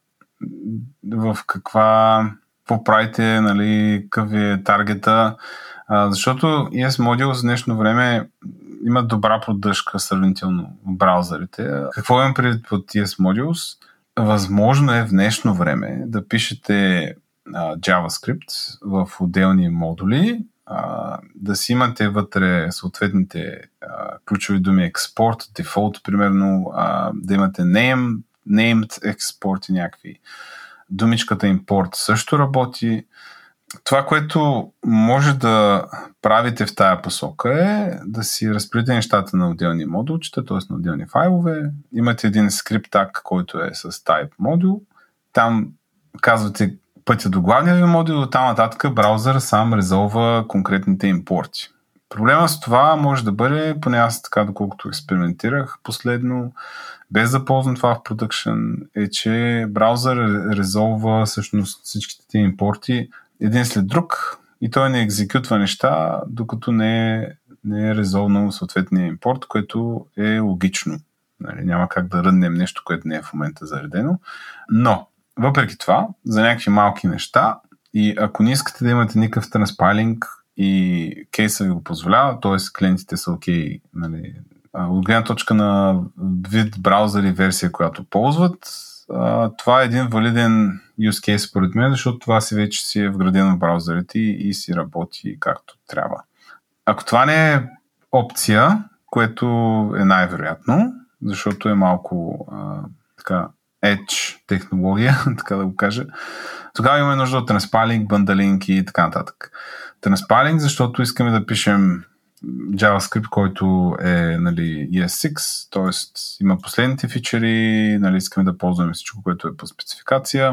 в каква какво правите, нали, какъв е таргета, а, защото и ес Modules в днешно време има добра поддръжка сравнително в браузърите. Какво имам предвид под и ес Modules? Възможно е в днешно време да пишете а, JavaScript в отделни модули, а, да си имате вътре съответните а, ключови думи export, default, примерно, а, да имате name, named export и някакви. Думичката import също работи. Това, което може да правите в тая посока е да си разпределите нещата на отделни модулчета, т.е. на отделни файлове. Имате един скрипт таг, който е с type модул. Там казвате пътя до главния ви модул, от там нататък браузър сам резолва конкретните импорти. Проблема с това може да бъде, поне аз така доколкото експериментирах последно, без да ползвам това в продъкшен, е, че браузър резолва всъщност всичките тези импорти един след друг и той не екзекютва неща, докато не е, не е резолвнал съответния импорт, което е логично. Нали, няма как да ръннем нещо, което не е в момента заредено. Но, въпреки това, за някакви малки неща и ако не искате да имате никакъв транспайлинг и кейса ви го позволява, т.е. клиентите са окей, нали, от гледна точка на вид браузър и версия, която ползват, това е един валиден use case според мен, защото това си вече си е вградено в браузърите и, и си работи както трябва. Ако това не е опция, което е най-вероятно, защото е малко а, така edge технология, така да го кажа, тогава имаме нужда от транспайлинг, бъндалинг и така нататък. Транспайлинг, защото искаме да пишем JavaScript, който е, нали, и ес шест, т.е. има последните фичери, нали, искаме да ползваме всичко, което е по спецификация.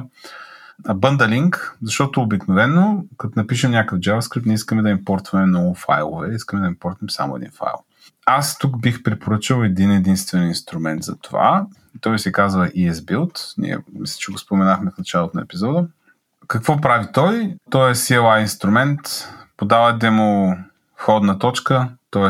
А бъндалинг, защото обикновено, като напишем някакъв JavaScript, не искаме да импортваме много файлове, искаме да импортим само един файл. Аз тук бих препоръчал един единствен инструмент за това. Той се казва и ес Build. Ние, мисля, че го споменахме в началото на епизода. Какво прави той? Той е си ел ай инструмент, подава демо входна точка, т.е.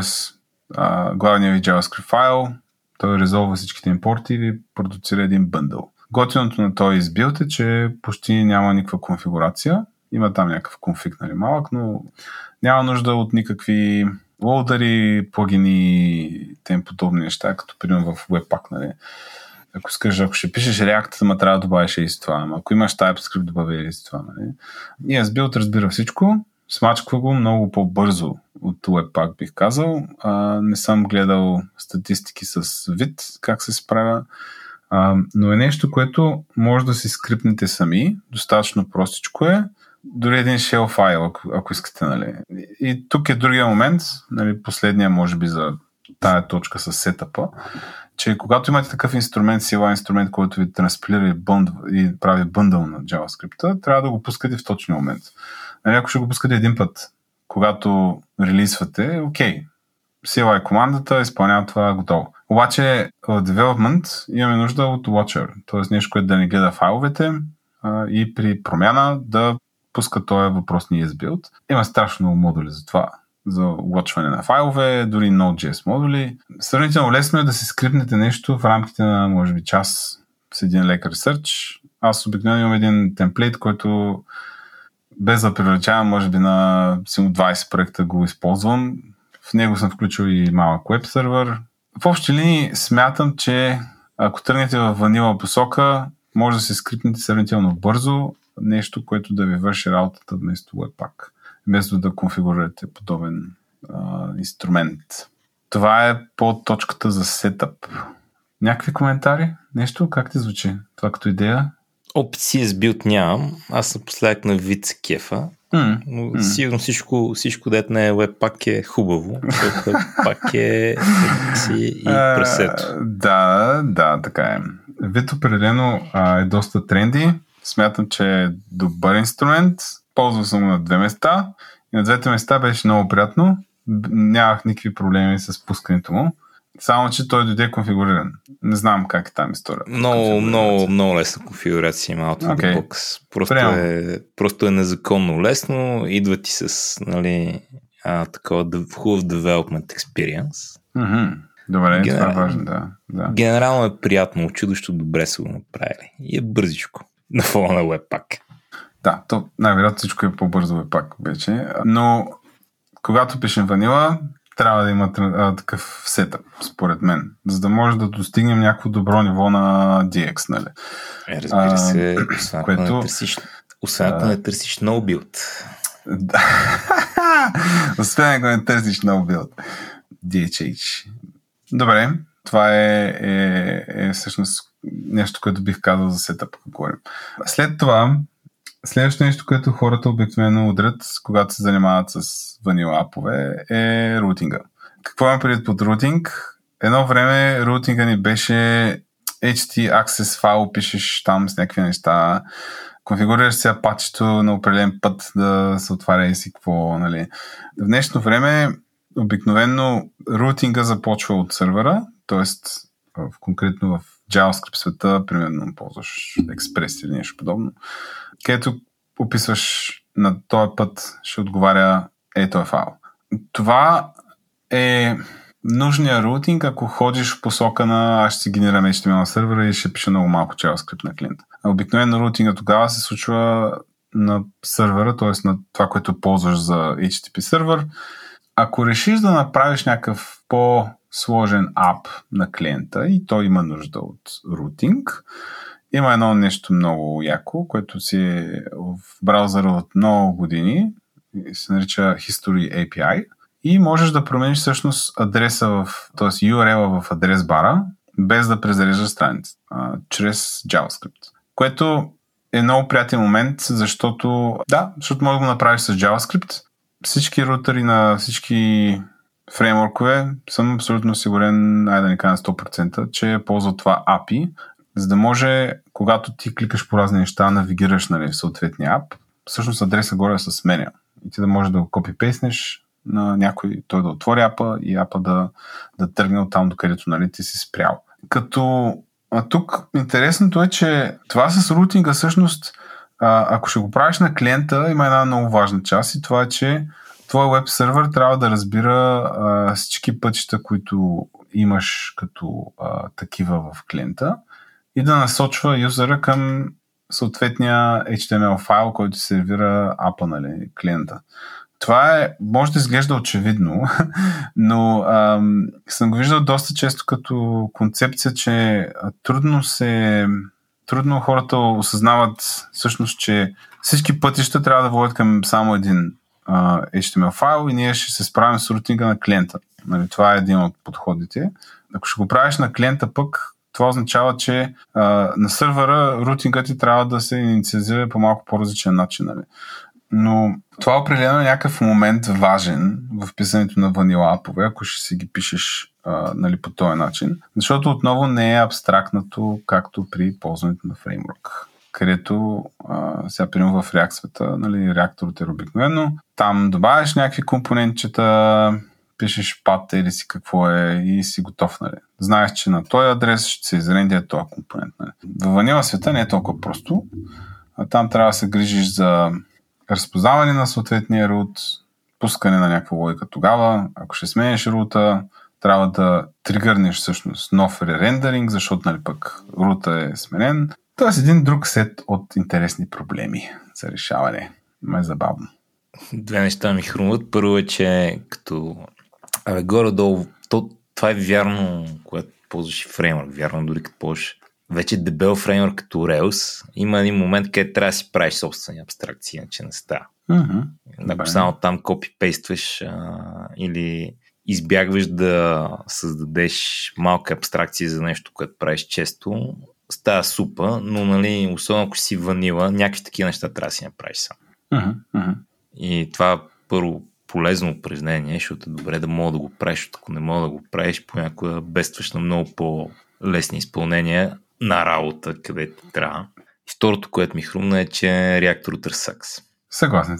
главният ви JavaScript файл, той резолва всичките импорти и ви продуцира един бъндъл. Готиното на този избилт е, че почти няма никаква конфигурация. Има там някакъв конфиг, нали, малък, но няма нужда от никакви лоудъри, плагини и тем подобни неща, като примерно в Webpack, нали. Ако искаш, ако ще пишеш React, ма трябва да добавиш и с това. Ама ако имаш TypeScript, добави и с това, нали. И ес Build разбира всичко, смачква го много по-бързо от Webpack, бих казал. А, не съм гледал статистики с вид, как се справя, а, но е нещо, което може да си скрипнете сами. Достатъчно простичко е. Дори един shell файл, ако, ако искате. Нали. И тук е другия момент, нали, последния може би за тая точка с сетъпа, че когато имате такъв инструмент, си ел ай инструмент, който ви транспилира и, бънд, и прави бъндъл на JavaScript, трябва да го пускате в точния момент. Нали, ако ще го пускате един път, когато релизвате, окей, си ел ай командата изпълнява това готово. Обаче в development имаме нужда от watcher, т.е. нещо, което да не гледа файловете а, и при промяна да пуска този въпросния и ес Build. Има страшно много модули за това, за watchване на файлове, дори Node.js модули. Сравнително лесно е да се скрипнете нещо в рамките на, може би, час с един лек ресърч. Аз обикновено имам един темплейт, който без да привлечавам, може би на двайсет проекта го използвам. В него съм включил и малък веб сервер. В общи линии смятам, че ако тръгнете в ванила посока, може да се скрипнете сравнително бързо нещо, което да ви върши работата вместо Webpack, вместо да конфигурирате подобен а, инструмент. Това е по точката за сетъп. Някакви коментари? Нещо? Как ти звучи? Това като идея? Опит си е сбилт нямам. Аз напоследък на вид се кефа. Mm. Но mm. сигурно всичко, всичко дет на Webpack е хубаво. Webpack е си и пресето. Uh, да, да, така е. Вид определено а, е доста тренди. Смятам, че е добър инструмент. Ползвал съм го на две места. И на двете места беше много приятно. Нямах никакви проблеми с пускането му. Само, че той дойде конфигуриран. Не знам как е там история. Много, много, много лесна конфигурация има out of the Okay. box. Просто е, просто е незаконно лесно. Идва ти с, нали, а, такова хубав development experience. Mm-hmm. Добре, Генерал... това е важно, да. да. Генерално е приятно, чудощо добре са го направили. И е бързичко. На фона на Webpack. Да, то най-вероятно всичко е по-бързо Webpack вече. Но когато пишем ванила, трябва да има а, такъв сетъп, според мен, за да може да достигнем някакво добро ниво на ди екс, нали? Е, разбира се, освен което... ако не търсиш, освен ако не търсиш no build. Освен ако не търсиш no build. ди ейч ейч. Добре, това е, е, е всъщност нещо, което бих казал за сетъп, ако говорим. След това, следващото нещо, което хората обикновено удрят, когато се занимават с ванила апове, е рутинга. Какво има предвид под рутинг? Едно време рутинга ни беше ейч ти access файл, пишеш там с някакви неща, конфигурираш се апачето на определен път да се отваря и си какво, нали. В днешно време обикновено рутинга започва от сървъра, т.е. конкретно в JavaScript света, примерно ползваш Express или нещо подобно, където описваш на този път ще отговаря е този файл. Това е нужния рутинг, ако ходиш в посока на аз ще си генерирам ейч ти ем ел на сървъра и ще пиша много малко JavaScript на клиента. Обикновено рутинга тогава се случва на сървъра, т.е. на това, което ползваш за ейч ти ти пи сървър. Ако решиш да направиш някакъв по-сложен ап на клиента и той има нужда от рутинг, има едно нещо много яко, което си е в браузъра от много години, се нарича History ей пи ай и можеш да промениш всъщност адреса в, т.е. ю ар ел в адрес бара, без да презареждаш страницата, чрез JavaScript. Което е много приятен момент, защото да, защото можеш да го направиш с JavaScript. Всички рутери на всички фреймворкове съм абсолютно сигурен, айде да не кажа сто процента, че ползват това ей пи ай, за да може, когато ти кликаш по разни неща, навигираш, нали, в съответния ап, всъщност адреса горе се сменя. И ти да можеш да го копипейснеш на някой, той да отвори апа и апа да, да тръгне от там, докъдето, нали, ти си спрял. Като а тук интересното е, че това с рутинга всъщност, а, ако ще го правиш на клиента, има една много важна част и това е, че твой веб сервер трябва да разбира а, всички пътища, които имаш като а, такива в клиента и да насочва юзера към съответния ейч ти ем ел файл, който сервира апа, нали, клиента. Това е, може да изглежда очевидно, но ам, съм го виждал доста често като концепция, че трудно се трудно хората осъзнават всъщност, че всички пътища трябва да водят към само един а, ейч ти ем ел файл и ние ще се справим с рутинга на клиента. Нали, това е един от подходите. Ако ще го правиш на клиента пък, това означава, че а, на сървъра рутингът ти трябва да се инициализира по малко по-различен начин. Нали. Но това определено е някакъв момент важен в писането на ванила апове, ако ще си ги пишеш а, нали, по този начин. Защото отново не е абстрактното, както при ползването на фреймворк, където а, сега примерно в React света, нали, React Router обикновено, там добавяш някакви компонентчета, пишеш пат или си какво е и си готов. Нали. Знаеш, че на този адрес ще се изрендя този компонент. Нали. В ванила света не е толкова просто, а там трябва да се грижиш за разпознаване на съответния рут, пускане на някаква логика тогава. Ако ще смениш рута, трябва да тригърнеш всъщност нов ререндеринг, защото, нали, пък рута е сменен. Тоест един друг сет от интересни проблеми за решаване. Ме е забавно. Две неща ми хрумват. Първо е, че като абе, горе-долу, то, това е вярно, когато ползваш и фреймворк, вярно дори като ползваш вече дебел фреймворк като Rails, има един момент, където трябва да си правиш собствени абстракции, иначе не става. Mm-hmm. Ако само там копипействаш а, или избягваш да създадеш малка абстракция за нещо, което правиш често, става супа, но, нали, особено ако си ванила, някакви такива неща трябва да си направиш сам. Mm-hmm. Mm-hmm. И това първо полезно упражнение, защото е добре да мога да го правиш, ако не мога да го правиш, понякога бедстваш на много по-лесни изпълнения на работа, където трябва. И второто, което ми хрумна е, че React Router sucks. Съгласен съм.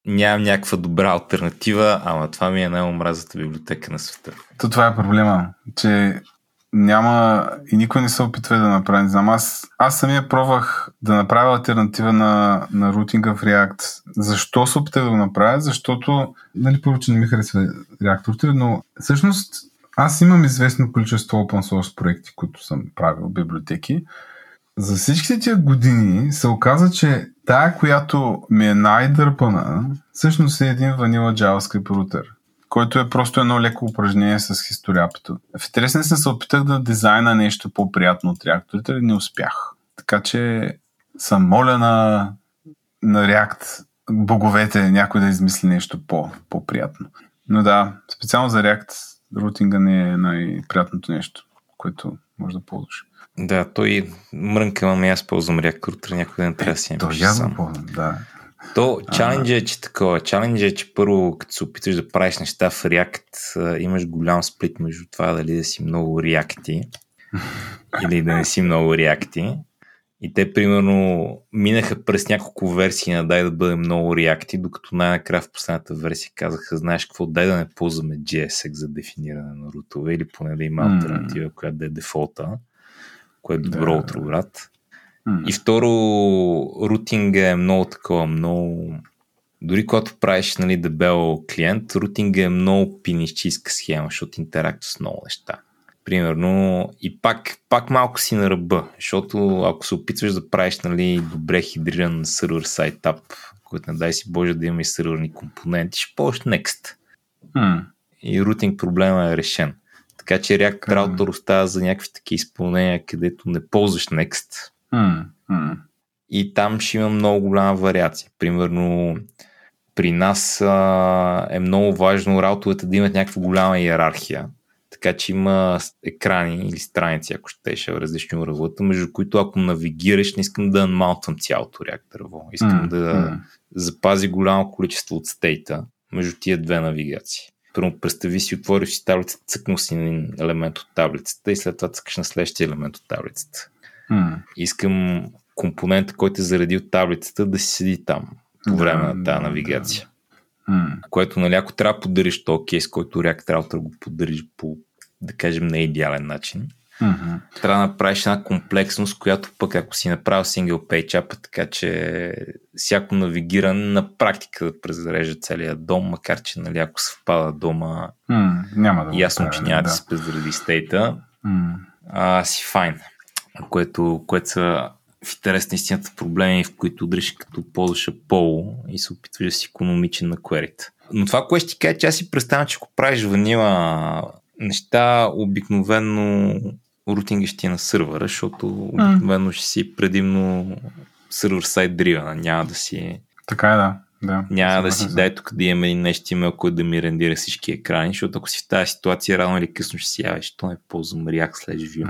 нямам някаква добра алтернатива, ама това ми е най-омразата библиотека на света. То това е проблема, че няма и никой не се опитва да направи. Не знам, аз, аз самия пробвах да направя алтернатива на, на рутинга в React. Защо се опитах да го направя? Защото, нали, първо, че не ми харесва реакторите, но всъщност аз имам известно количество open source проекти, които съм правил, библиотеки. За всичките тия години се оказа, че тая, която ми е най-дърпана, всъщност е един vanilla JavaScript рутер, който е просто едно леко упражнение с хисториапито. В интересен се се опитах да дизайна нещо по-приятно от реакторите, и не успях. Така че съм моля на, на React боговете някой да измисли нещо по, по-приятно. Но да, специално за React рутинга не е най-приятното нещо, което може да ползваш. Да, той мрънка, ама аз ползвам React рутер, някой ден трябва да си То напиша сам. ползвам, да. То чаленджа е, че такова. Чаленджа е, че първо, като се опиташ да правиш неща в React, имаш голям сплит между това дали да си много React или да не си много React. И те, примерно, минаха през няколко версии на дай да бъдем много React, докато най-накрая в последната версия казаха, знаеш какво, дай да не ползваме джей ес екс за дефиниране на рутове или поне да има Mm. алтернатива, която да е дефолта, което е добро Да. утро, брат. М. И второ, рутинга е много такова, много... Дори когато правиш, нали, дебел клиент, рутинга е много пинищийска схема, защото интерактува с много неща. Примерно, и пак, пак малко си на ръба, защото ако се опитваш да правиш, нали, добре хидриран сервер-сайт ап, който не дай си Боже да има и серверни компоненти, ще ползваш Next. М. И рутинг проблема е решен. Така че React Така. Router остава за някакви такива изпълнения, където не ползваш Next. М. М. И там ще има много голяма вариация. Примерно при нас а, е много важно раутовете да имат някаква голяма иерархия. Така че има екрани или страници, ако щеш, в различни уравлата, между които ако навигираш, не искам да анмаунтвам цялото React дърво. Искам М, да м. запази голямо количество от стейта между тия две навигации. Първо, представи си, отвориш си таблицата, цъкнал си един елемент от таблицата и след това цъкаш на следващия елемент от таблицата. М. Искам компонента, който е заредил таблицата, да си седи там по време Да, на тази да, навигация. М. Което, нали, ако трябва да поддържиш този кейс, който React Router го поддържи по, да кажем, не идеален начин, Мгм. трябва да направиш една комплексност, която пък ако си направил single page app, така че всяко навигиране на практика да презарежда целият дом, макар че, нали, ако съвпада дома, М. Няма да го ясно, правя, че няма да, да. се презареди стейта, М. а, си файн. Което, което са в интерес на истината проблеми, в които удриш като ползваш Apollo и се опитваш да си икономичен на query-та. Но това, което ще ти кажа, че аз си представям, че ако правиш ванила неща, обикновено рутинга ще ти е на сървъра, защото обикновено ще си предимно сервер-сайт дривена. Няма да си... Така е, да. да. Няма да Съгласен си съм. дай тук да имаме един нещо имейл, който да ми рендира всички екрани, защото ако си в тази ситуация, рано или късно ще си явиш, що не ползвам React slash Vue.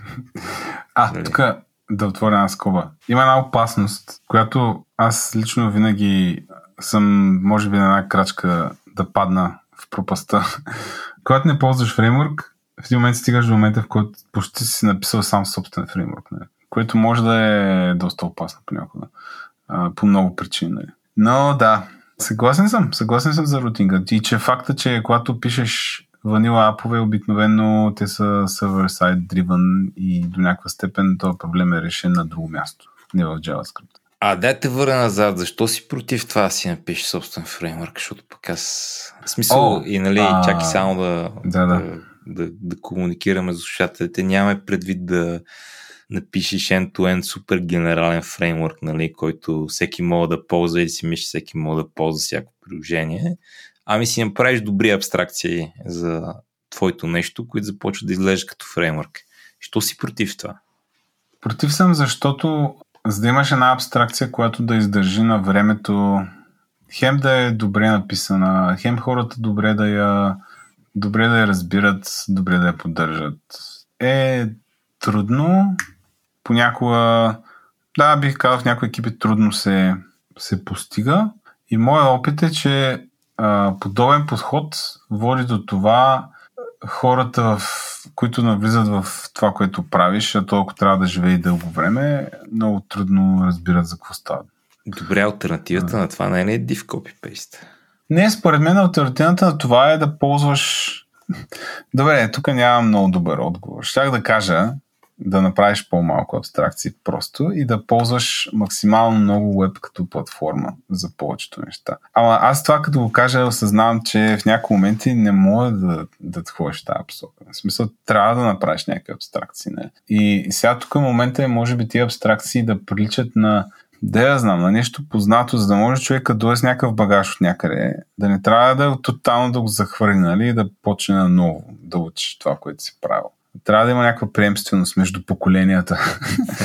А, Нали? тук да отворя една скоба. Има една опасност, която аз лично винаги съм, може би, на една крачка да падна в пропаста. Когато не ползваш фреймворк, в един момент стигаш до момента, в който почти си написал сам собствен фреймворк, не? Което може да е доста опасно понякога. А, по много причини. Не? Но да, съгласен съм. Съгласен съм за рутинга. И че факта, че когато пишеш ванила апове, обикновено те са server-side driven и до някаква степен този проблем е решен на друго място, не в JavaScript. А дай те върна назад, защо си против това да си напишеш собствен фреймворк, защото пък аз... В смисъл, О, и нали, а, чакай само да, да, да. да, да, да комуникираме с слушателите. Нямаме предвид да напишеш end-to-end супер генерален фреймворк, нали, който всеки може да ползва и си мисли, всеки може да ползва всяко приложение. Ами си направиш добри абстракции за твоето нещо, които започват да изглеждат като фреймворк. Що си против това? Против съм, защото за да имаш една абстракция, която да издържи на времето, хем да е добре написана, хем хората добре да я, добре да я разбират, добре да я поддържат, е трудно. Понякога, да, бих казал, в някои екипи трудно се, се постига. И моят опит е, че а, подобен подход води до това хората, в, които навлизат в това, което правиш, а то ако трябва да живее дълго време, много трудно разбират за какво става. Добре, алтернативата а. на това не е div copy-paste. Не, според мен алтернативата на това е да ползваш... Добре, тук нямам много добър отговор. Щях да кажа да направиш по-малко абстракции просто и да ползваш максимално много веб като платформа за повечето неща. Ама аз това като го кажа, осъзнавам, че в някои моменти не мога да, да ходиш в тази посока. В смисъл, трябва да направиш някакви абстракции. Не? И сега тук момента е, може би, тия абстракции да приличат на да я знам, на нещо познато, за да може човека да дойде с някакъв багаж от някъде, да не трябва да тотално да го захвърли, нали, и да почне наново да учиш това, което си правил. Трябва да има някаква приемственост между поколенията.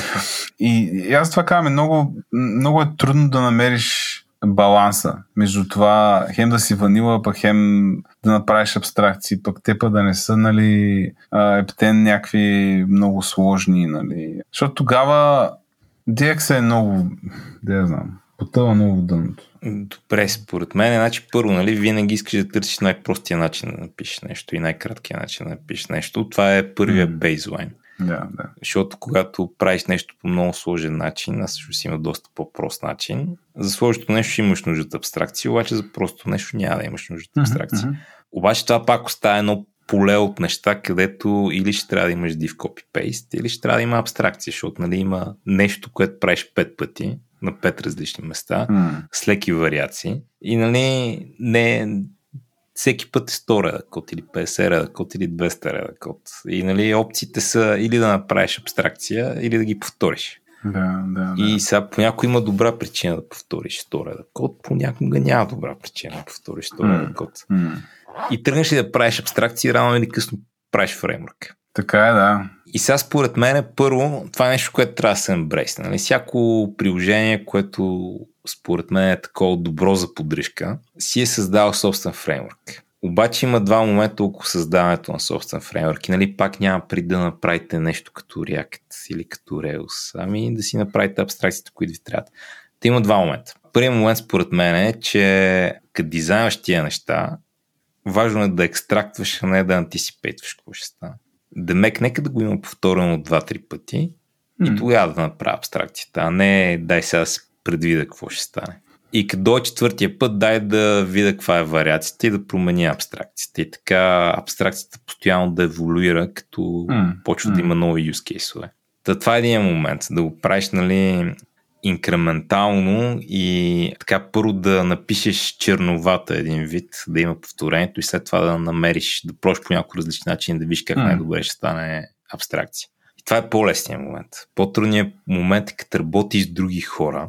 и, и аз това казвам, много, много е трудно да намериш баланса между това хем да си ванила, пък хем да направиш абстракции, пък те па да не са, нали, ептен някакви много сложни, нали. Защото тогава ди екс е много, да я знам, потъва много в дъното. Добре, според мен, значи първо, нали, винаги искаш да търсиш най-простия начин да напишеш нещо и най-краткия начин да напишеш нещо. Това е първия mm. бейзлайн. Да, да. Защото когато правиш нещо по много сложен начин, аз също си има доста по-прост начин. За сложното нещо ще имаш нужда от абстракция, обаче за просто нещо няма да имаш нужда от абстракция. Mm-hmm. Обаче това пак остава едно поле от неща, където или ще трябва да имаш div copy-paste, или ще трябва да има абстракция, защото, нали, има нещо, което правиш пет пъти на пет различни места, mm. с леки вариации. И, нали, не всеки път е сто реда код, или петдесет реда код, или двеста реда код. И, нали, опциите са или да направиш абстракция, или да ги повториш. Да, да, и да. сега понякога има добра причина да повториш сто реда код, понякога няма добра причина да повториш сто реда код. Mm. И тръгнеш ли да правиш абстракции, рано или късно правиш фреймворк. Така е, да. И сега според мен, първо, това е нещо, което трябва да се ембрейсне. Нали? Всяко приложение, което според мен е такова добро за поддръжка, си е създал собствен фреймворк. Обаче има два момента около създаването на собствен фреймворк. И, нали, пак няма при да направите нещо като React или като Rails, ами да си направите абстракциите, които ви трябват. Та има два момента. Първият момент според мен е, че като дизайнваш тия неща, важно е да екстрактваш, а не да антисипейтваш какво ще стане. Демек, нека да го има повторено два-три пъти mm. и тогава да направя абстракцията, а не дай сега да се предвида какво ще стане. И като дойде четвъртия път, дай да видя каква е вариацията и да променя абстракцията. И така абстракцията постоянно да еволюира, като mm. почва mm. да има нови use case-ове. Та това е един момент, да го правиш, нали, инкрементално и така първо да напишеш черновата един вид, да има повторението и след това да намериш, да пробваш по някакъв различен начин, да видиш как mm. най-добре ще стане абстракция. И това е по-лесният момент. По-трудният момент е като работиш с други хора,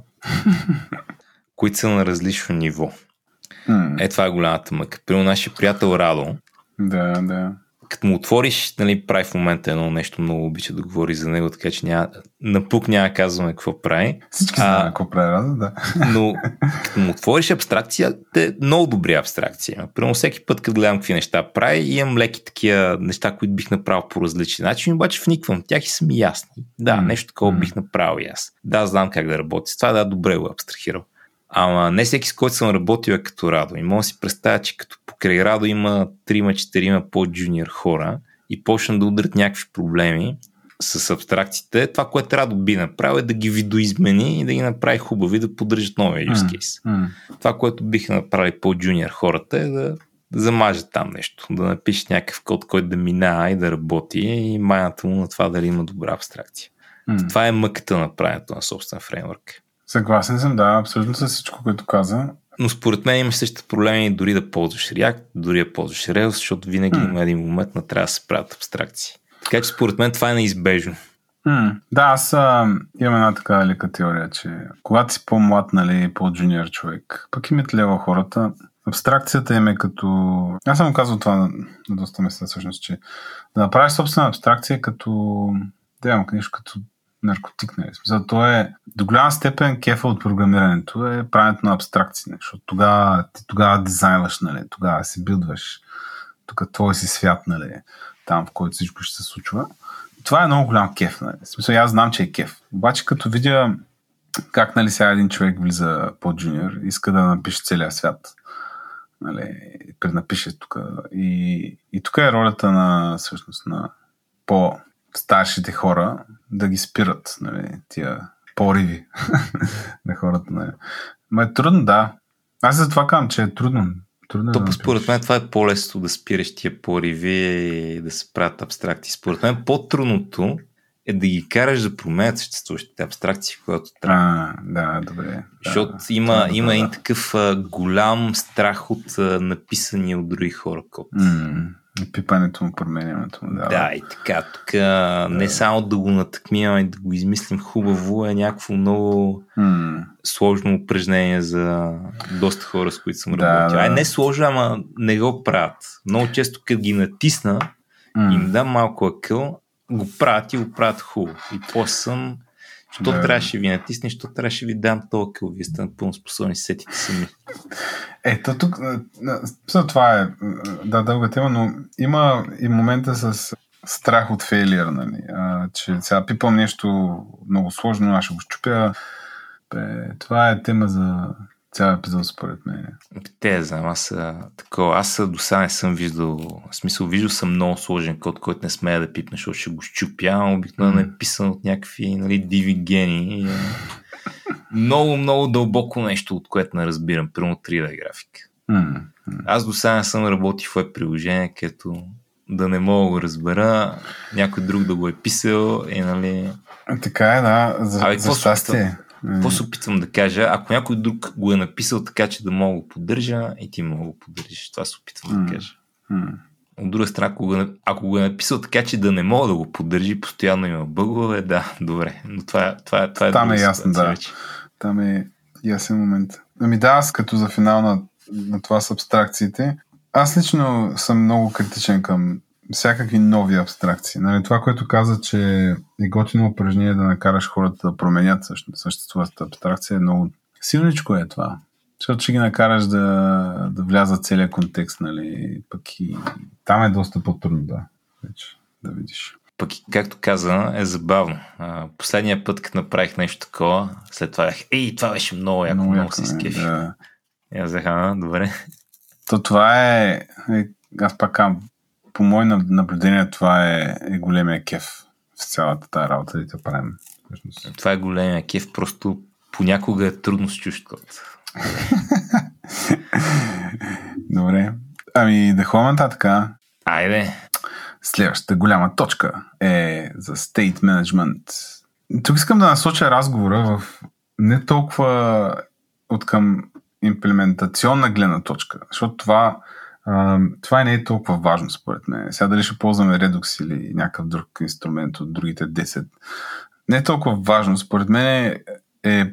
които са на различно ниво. Mm. Е, това е голямата мъка. При нашия приятел Радо, да, да. Като му отвориш, нали, прави в момента едно нещо, много обича да говори за него, така че няма, напук няма казваме какво прави. Всички знаем какво прави Радо, да. Но като му отвориш абстракция, те много добри абстракции. Примерно всеки път, като гледам какви неща прави, имам леки такива неща, които бих направил по различни начини, обаче вниквам тях и са ми ясни. Да, mm. нещо такова mm. бих направил и аз. Да, знам как да работи с това, да, добре го абстрахирал. Ама не всеки, с който съм работил, е като Радо. И мога да си представя, че като покрай Радо има трима-четирима по-джуниор хора и почна да удрят някакви проблеми с абстракциите. Това, което Радо би направил, е да ги видоизмени и да ги направи хубави, да поддържат новия use case. Mm, mm. Това, което биха направили по-джуниор хората, е да замажат там нещо. Да напишат някакъв код, който да минава и да работи и майната му на това дали има добра абстракция. Mm. Това е мъката на правенето на собствен фреймворк. Съгласен съм, да, абсолютно с всичко, което каза. Но според мен имаш същите проблеми дори да ползваш React, дори да ползваш Rails, защото винаги mm. има един момент на трябва да се правят абстракции. Така че според мен това е неизбежно. Mm. Да, аз а, имам една така лека теория, че когато си по-млад, нали, по-джуниор човек, пък имате лева хората, абстракцията им е като... Аз съм казал това на, на доста места, всъщност, че да направиш собствена абстракция като... Да имам нещо като наркотик, нали? За то е до голяма степен кефа от програмирането е правенето на абстракции, нали? Защото тогава, ти тогава дизайнваш, нали? Тогава се билдваш, тук твой си свят, нали? Там, в който всичко ще се случва. Това е много голям кеф, нали? В смисъл, аз знам, че е кеф. Обаче, като видя как, нали, сега един човек влиза по-джуниор, иска да напише целия свят, нали? Преднапише тук. И, и тук е ролята на, всъщност, на по- старшите хора да ги спират, нали, тия пориви на хората. Нали. Ма е трудно, да. Аз за това казвам, че е трудно. трудно То, да според мен това е по-лесно да спираш тия пориви и да се правят абстракти. Според мен по-трудното е да ги караш да променят съществуващите абстракции, когато трябва. А, да, добре. Защото да, има, е има да. един такъв а, голям страх от а, написани от други хора код. Mm, пипането му, променянето му. Да, да, и така. Тук да. Не само да го натъкмим, а и да го измислим хубаво е някакво много mm. сложно упражнение за доста хора, с които съм да, работил. Да. Ай, не сложно, ама не го правят. Много често, като ги натисна, mm. им дам малко акъл, го правят и го правят хубаво. И после съм, що да. трябваше ви натисне, що трябваше ви дам този акъл. Вие сте напълно способни, сетите сами. Ето тук, това е да, дълга тема, но има и момента с страх от фейлиър, нали? А, че сега пипам нещо много сложно, аз ще го щупя. Бе, това е тема за цял епизод, според мен. Те, знам, аз такова, аз до сега не съм виждал, в смисъл, виждал съм много сложен код, който не смея да пипна, защото ще го щупя, обикновено е писан от някакви, нали, диви гени. Много, много дълбоко нещо, от което не разбирам, примерно три Д графика. Mm-hmm. Аз до сега не съм работил в веб приложение, където да не мога да го разбера, някой друг да го е писал и, нали... Така е, да, за, Абе, за щастие. Какво се опитвам да кажа? Ако някой друг го е написал така, че да мога да го поддържа, и ти мога да го поддържиш. Това се опитвам mm. да кажа. Mm. От друга страна, ако го, ако го е написал така, че да не мога да го поддържи, постоянно има бъгове, да, добре. Но това, това, това е Там е ясно, да. Вече. Там е ясен момент. Ами да, аз като за финал на, на това с абстракциите, аз лично съм много критичен към всякакви нови абстракции. Нали, това, което каза, че е готино упражнение да накараш хората да променят съществуващата абстракция, е много силничко е това. Защото ще ги накараш да, да влязат целият контекст, нали, пък и там е доста по-трудно, да, вече, да видиш. Пък, както каза, е забавно. Последния път, като направих нещо такова, след това бях, ей, това беше много яко, много, много си скефи. Да. И аз взеха, добре. То това е, аз пак казвам, по мое наблюдение, това е, е големия кеф в цялата тази работа, да те правим. Това е големия кеф, просто понякога е трудно с чужд код. Добре. Ами да ходим нататък. Айде. Следващата голяма точка е за State Management. Тук искам да насоча разговора в не толкова от към имплементационна гледна точка, защото това това не е толкова важно според мен. Сега дали ще ползваме Redux или някакъв друг инструмент от другите десет. Не е толкова важно. Според мен е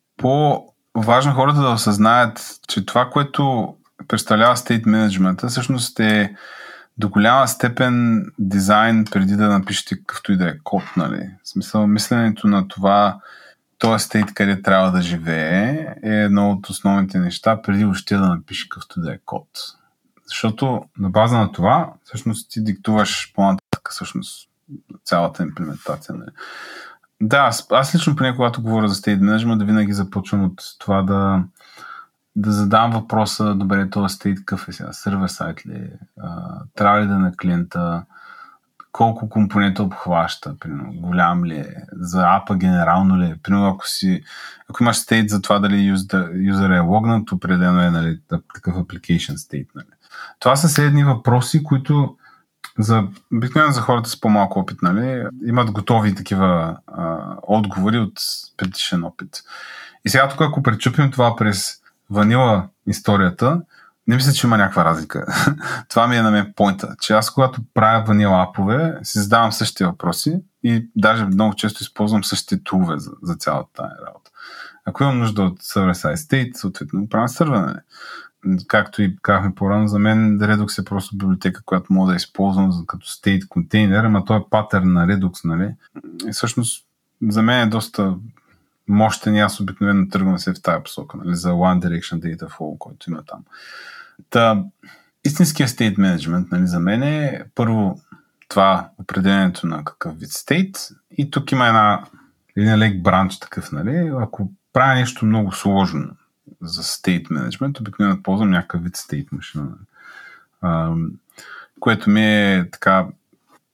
по-важно хората да осъзнаят, че това, което представлява State Management, всъщност е до голяма степен дизайн преди да напишете какъвто и да е код. Нали? В смисъл, мисленето на това този стейт, къде трябва да живее, е едно от основните неща преди още да напишеш какъвто да е код. Защото на база на това, всъщност ти диктуваш по-нататък всъщност цялата имплементация. Нали? Да, аз, аз лично поне, когато говоря за State Management, да винаги започвам от това да, да задам въпроса, добре, този State какъв е сега, сервер сайт ли, а, трябва ли да е на клиента, колко компонента обхваща, примерно, голям ли е, за апа генерално ли е, примерно, ако си, ако имаш State за това дали юзер е логнат, определено е, нали, такъв application State, нали. Това са следни въпроси, които за, обикновено за хората с по-малко опит, нали, имат готови такива а, отговори от предишен опит. И сега тук, ако пречупим това през ванила историята, не мисля, че има някаква разлика. Това ми е на мен поинта, че аз когато правя ванила апове, си задавам същите въпроси и даже много често използвам същите тулове за, за цялата тази работа. Ако имам нужда от server-side state, съответно правя сервер. Както и казахме по-рано, за мен Redux е просто библиотека, която мога да използвам като state контейнер, ама той е патърн на Redux, нали? И всъщност за мен е доста мощен и аз обикновено тръгвам се в тази посока, нали? За One Direction Data Flow, който има там. Та, истинския state management, нали, за мен е първо това определението на какъв вид state и тук има една, един лек бранч такъв, нали? Ако правя нещо много сложно за state management, обикновено ползвам някакъв вид state машина, а, което ми е така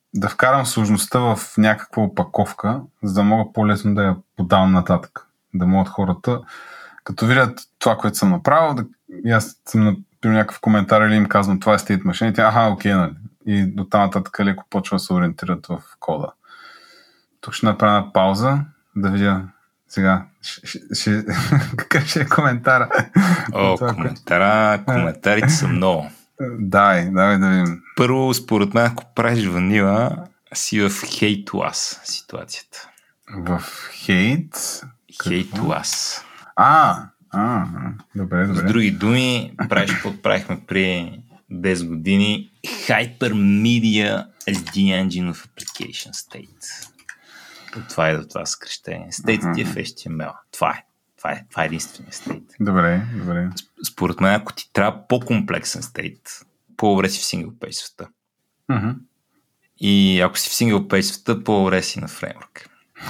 да вкарам сложността в някаква опаковка, за да мога по-лесно да я подавам нататък. Да могат хората, като видят това, което съм направил, да, и аз съм например някакъв коментар или им казвам това е state machine, и те, аха, окей, нали. И до там нататък леко почва да се ориентират в кода. Тук ще направя една пауза, да видя сега. Ще, ще, какъв ще е коментара? О, това, коментара, коментарите са много. Дай, давай да видим. Първо, според мен, ако правиш ванила, си в hate to us ситуацията. В hate? Hate to us. А, а, добре, добре. С други думи, правиш какво правихме при десет години. Hypermedia as the engine of application state. От това е до това съкрещение. State ти е в Ейч Ти Ем Ел. Това е. Това е, това е единствения стейт. Добре, добре. Според мен, ако ти трябва по-комплексен стейт, по-добре си в сингъл пейдж света. Uh-huh. И ако си в сингъл пейдж света, по-добре си на фреймворк.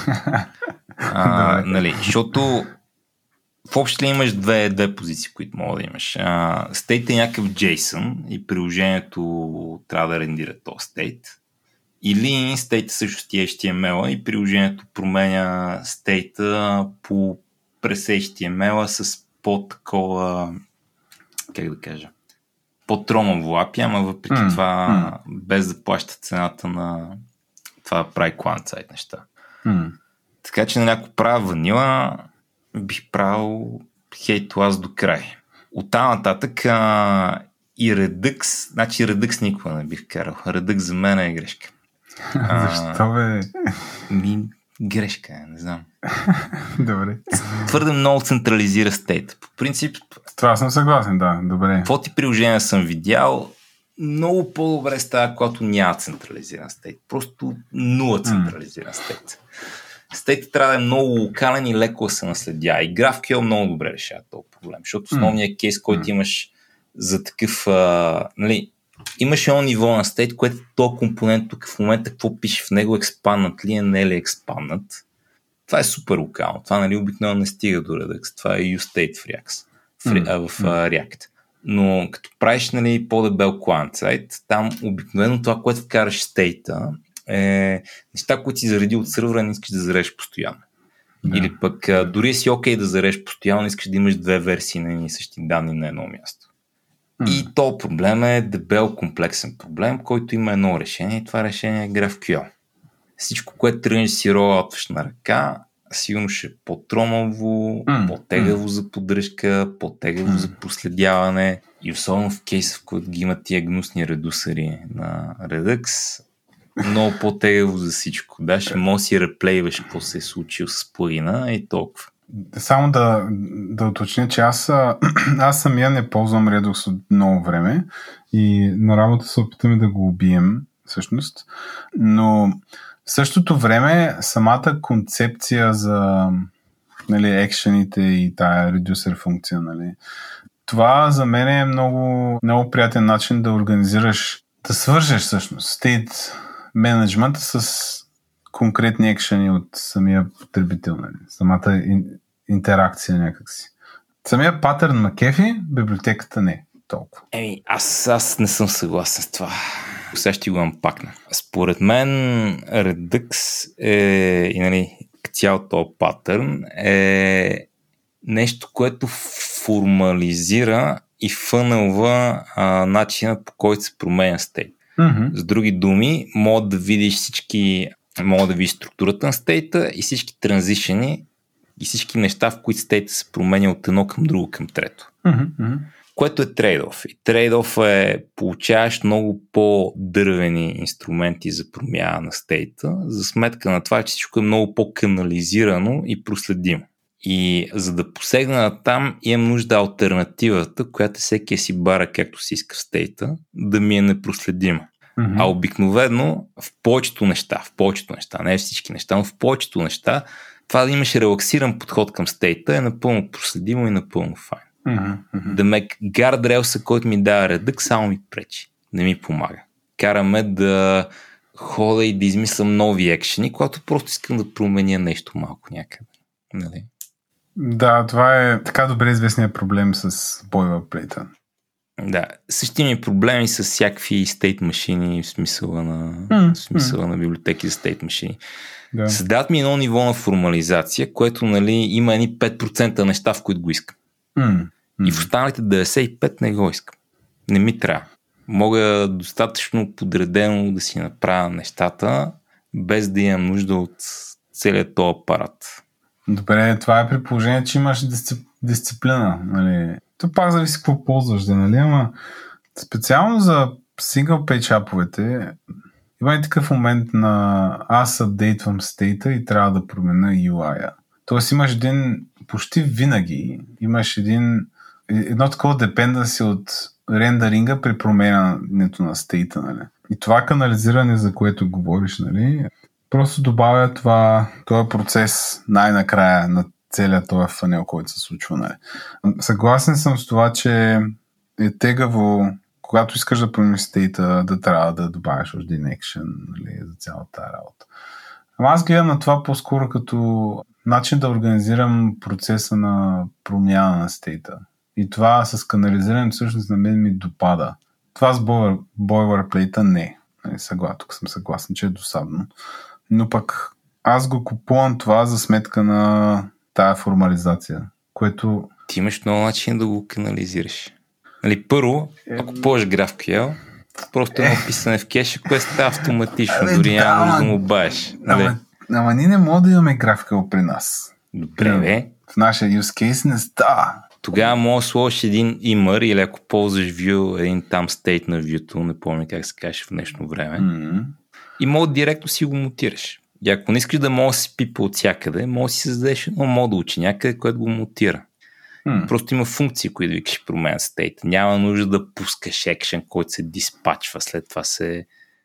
а, нали, защото в общи ли имаш две, две позиции, които мога да имаш. Стейт е някакъв JSON и приложението трябва да рендира този стейт. Или стейт също ти е Ейч Ти Ем Ел и приложението променя стейта по през Ейч Ти Ем Ел с по-такова, как да кажа, по-тромаво ей пи ай, ама въпреки mm, това mm. без да плаща цената на това прави client-side неща. Mm. Така че на някой правя ванила, бих правил hate to us до край. Оттам нататък а, и Redux, значи Redux никога не бих карал. Redux за мен е грешка. Защо бе? Ми, грешка, не знам. Добре. Твърде много централизира стейта. По принцип... Това съм съгласен, да. Добре. Какво ти приложения съм видял, много по-добре става, когато няма централизиран стейт. Просто нула централизиран стейт. Стейт трябва да е много локален и леко да се наследя. И GraphQL много добре решава този проблем, защото основният кейс, който имаш за такъв... А, нали, имаш едно ниво на стейт, което този компонент тук в момента какво пише в него, експанднат ли е, не е ли експанднат. Това е супер локално. Това, нали, обикновено не стига до Redux. Това е useState в React. В, mm. в uh, React. Но като правиш, нали, по-дебел client-side, там обикновено това, което вкараш стейта, е неща, които си зареди от сървъра, не искаш да зарежеш постоянно. Yeah. Или пък дори си окей да зарежеш постоянно, искаш да имаш две версии на едни и същи данни на едно място. Mm. И то проблем е дебел комплексен проблем, който има едно решение и това решение е GraphQL. Всичко, което тръгнеш си ролаутваш на ръка, сигурно ще е по-тромаво, mm. по-тегаво mm. за поддръжка, по-тегаво mm. за проследяване и особено в кейса, в който ги има тия гнусни редусъри на Redux, много по-тегаво за всичко. Да, ще може да си реплейваш какво се е случило с плагина и толкова. Само да, да уточня, че аз, аз самия не ползвам Redux от много време и на работа се опитаме да го убием всъщност, но в същото време самата концепция за, нали, екшените и тая редюсер функция, нали, това за мен е много, много приятен начин да организираш, да свържеш всъщност state management с конкретни екшени от самия потребител, нали, самата ин, интеракция някакси. Самия патърн на кефи, библиотеката не толкова. Еми, аз, аз не съм съгласен с това. Сега ще го ампакна. Според мен Redux е, и, нали, цял този патърн е нещо, което формализира и фънълва а, начина, по който се променя стейт. Mm-hmm. С други думи, мога да видиш всички, мога да видиш структурата на стейта и всички транзишени и всички неща, в които стейта се променя от едно към друго към трето. Mm-hmm. Което е трейд-оф. И трейд-оф е получаваш много по-дървени инструменти за промяна на стейта, за сметка на това, че всичко е много по-канализирано и проследимо. И за да посегна там, имам нужда алтернативата, която всеки си бара както си иска в стейта, да ми е непроследима. Mm-hmm. А обикновено в повечето неща, в повечето неща, не всички неща, но в повечето неща, това да имаш релаксиран подход към стейта е напълно проследимо и напълно файн. Mm-hmm. Да ме гардрелса, който ми дава Redux, само ми пречи. Не ми помага. Караме да хода и да измислям нови екшени, когато просто искам да променя нещо малко някъде. Нали? Да, това е така добре известният проблем с бойлерплейта. Да, същи ми проблеми с всякакви стейт машини в смисъла на, mm, в смисъла mm. на библиотеки за стейт машини. Да. Създават ми едно ниво на формализация, което нали, има едни пет процента неща, в които го искам. Mm, mm. И в останалите деветдесет и пет не го искам. Не ми трябва. Мога достатъчно подредено да си направя нещата, без да имам нужда от целият този апарат. Добре, това е при положение, че имаш дисцип... дисциплина. Нали? То пак зависи какво ползваш, да, нали? Ама специално за single page аповете има и такъв момент на аз апдейтвам стейта и трябва да променя ю ай-а. Тоест имаш един, почти винаги имаш един, едно такова dependency от рендеринга при променянето на стейта. Нали? И това канализиране, за което говориш, нали? Просто добавя това, този процес най-накрая на целият този фанел, който се случва. Нали? Съгласен съм с това, че е тегаво, когато искаш да промениш стейта, да трябва да добавяш още един екшен, нали, за цялата работа. Ама аз гледам на това по-скоро като начин да организирам процеса на промяна на стейта. И това с канализирането всъщност на мен ми допада. Това с бойлерплейта не. Съгласен, тук съм съгласен, че е досадно. Но пък аз го купувам това за сметка на тая формализация, което... Ти имаш много начин да го канализираш. Нали, първо, ако ползваш GraphQL, просто е написане в кеша, което става автоматично, Абе, дори да, няма нужда да му баеш. Нали? Ама, ама ние не можем да имаме GraphQL при нас. Добре, бе. В нашия use case не става. Тогава може да сложиш един имър или ако ползваш view, един там state на view-то, не помня как се каже в днешно време, Mm-hmm. и може директно си го мутираш. И ако не искаш да може да си пипа от всякъде, може да си създадеш едно модулче някъде, което го мутира. Mm. Просто има функции, които викаш променя стейт. Няма нужда да пускаш екшен, който се диспачва, след това се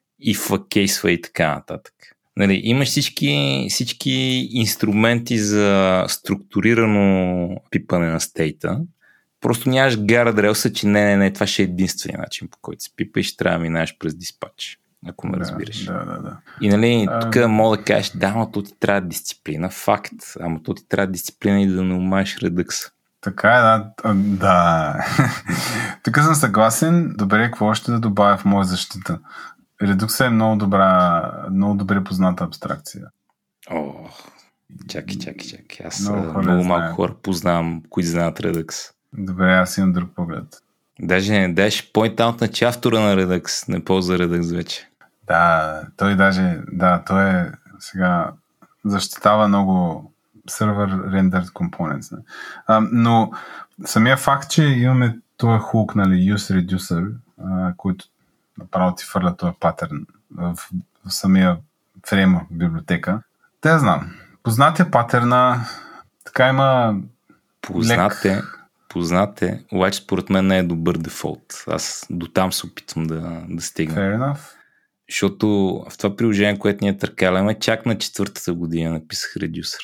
if кейсва и така нататък. Нали, имаш всички, всички инструменти за структурирано пипане на стейта. Просто нямаш гардрелса, че не, не, не, това ще е единствения начин, по който се пипа и ще трябва да минаваш през диспач, ако ме Да, разбираш. да, да, да. И нали, А, тук мога да кажеш, да, ама то ти трябва дисциплина, факт, ама то ти трябва дисциплина и да не умаеш редъкса. Така е, да. да. Тук съм съгласен. Добре, какво ще да добавя в моя защита? Redux е много добра, много добре позната абстракция. О, чакай, чакай, чакай. Аз Много много, хора много знаят. малко хора познавам, които знаят Redux. Добре, аз имам друг поглед. Даже, даже point out на че автора на Redux не ползва Redux вече. Да, той даже, да, той е сега защитава много сервер rendered components. А, но самия факт, че имаме този хук, нали, use reducer, а, който направо ти фърля този патърн в, в самия фрейма в библиотека. Те я знам. Познатия патърна така има Познат е, лек... познат е, обаче според мен не е добър дефолт. Аз до там се опитвам да, да стигна. Fair enough. Защото в това приложение, което ние търкаляме, чак на четвъртата година написах редюсър.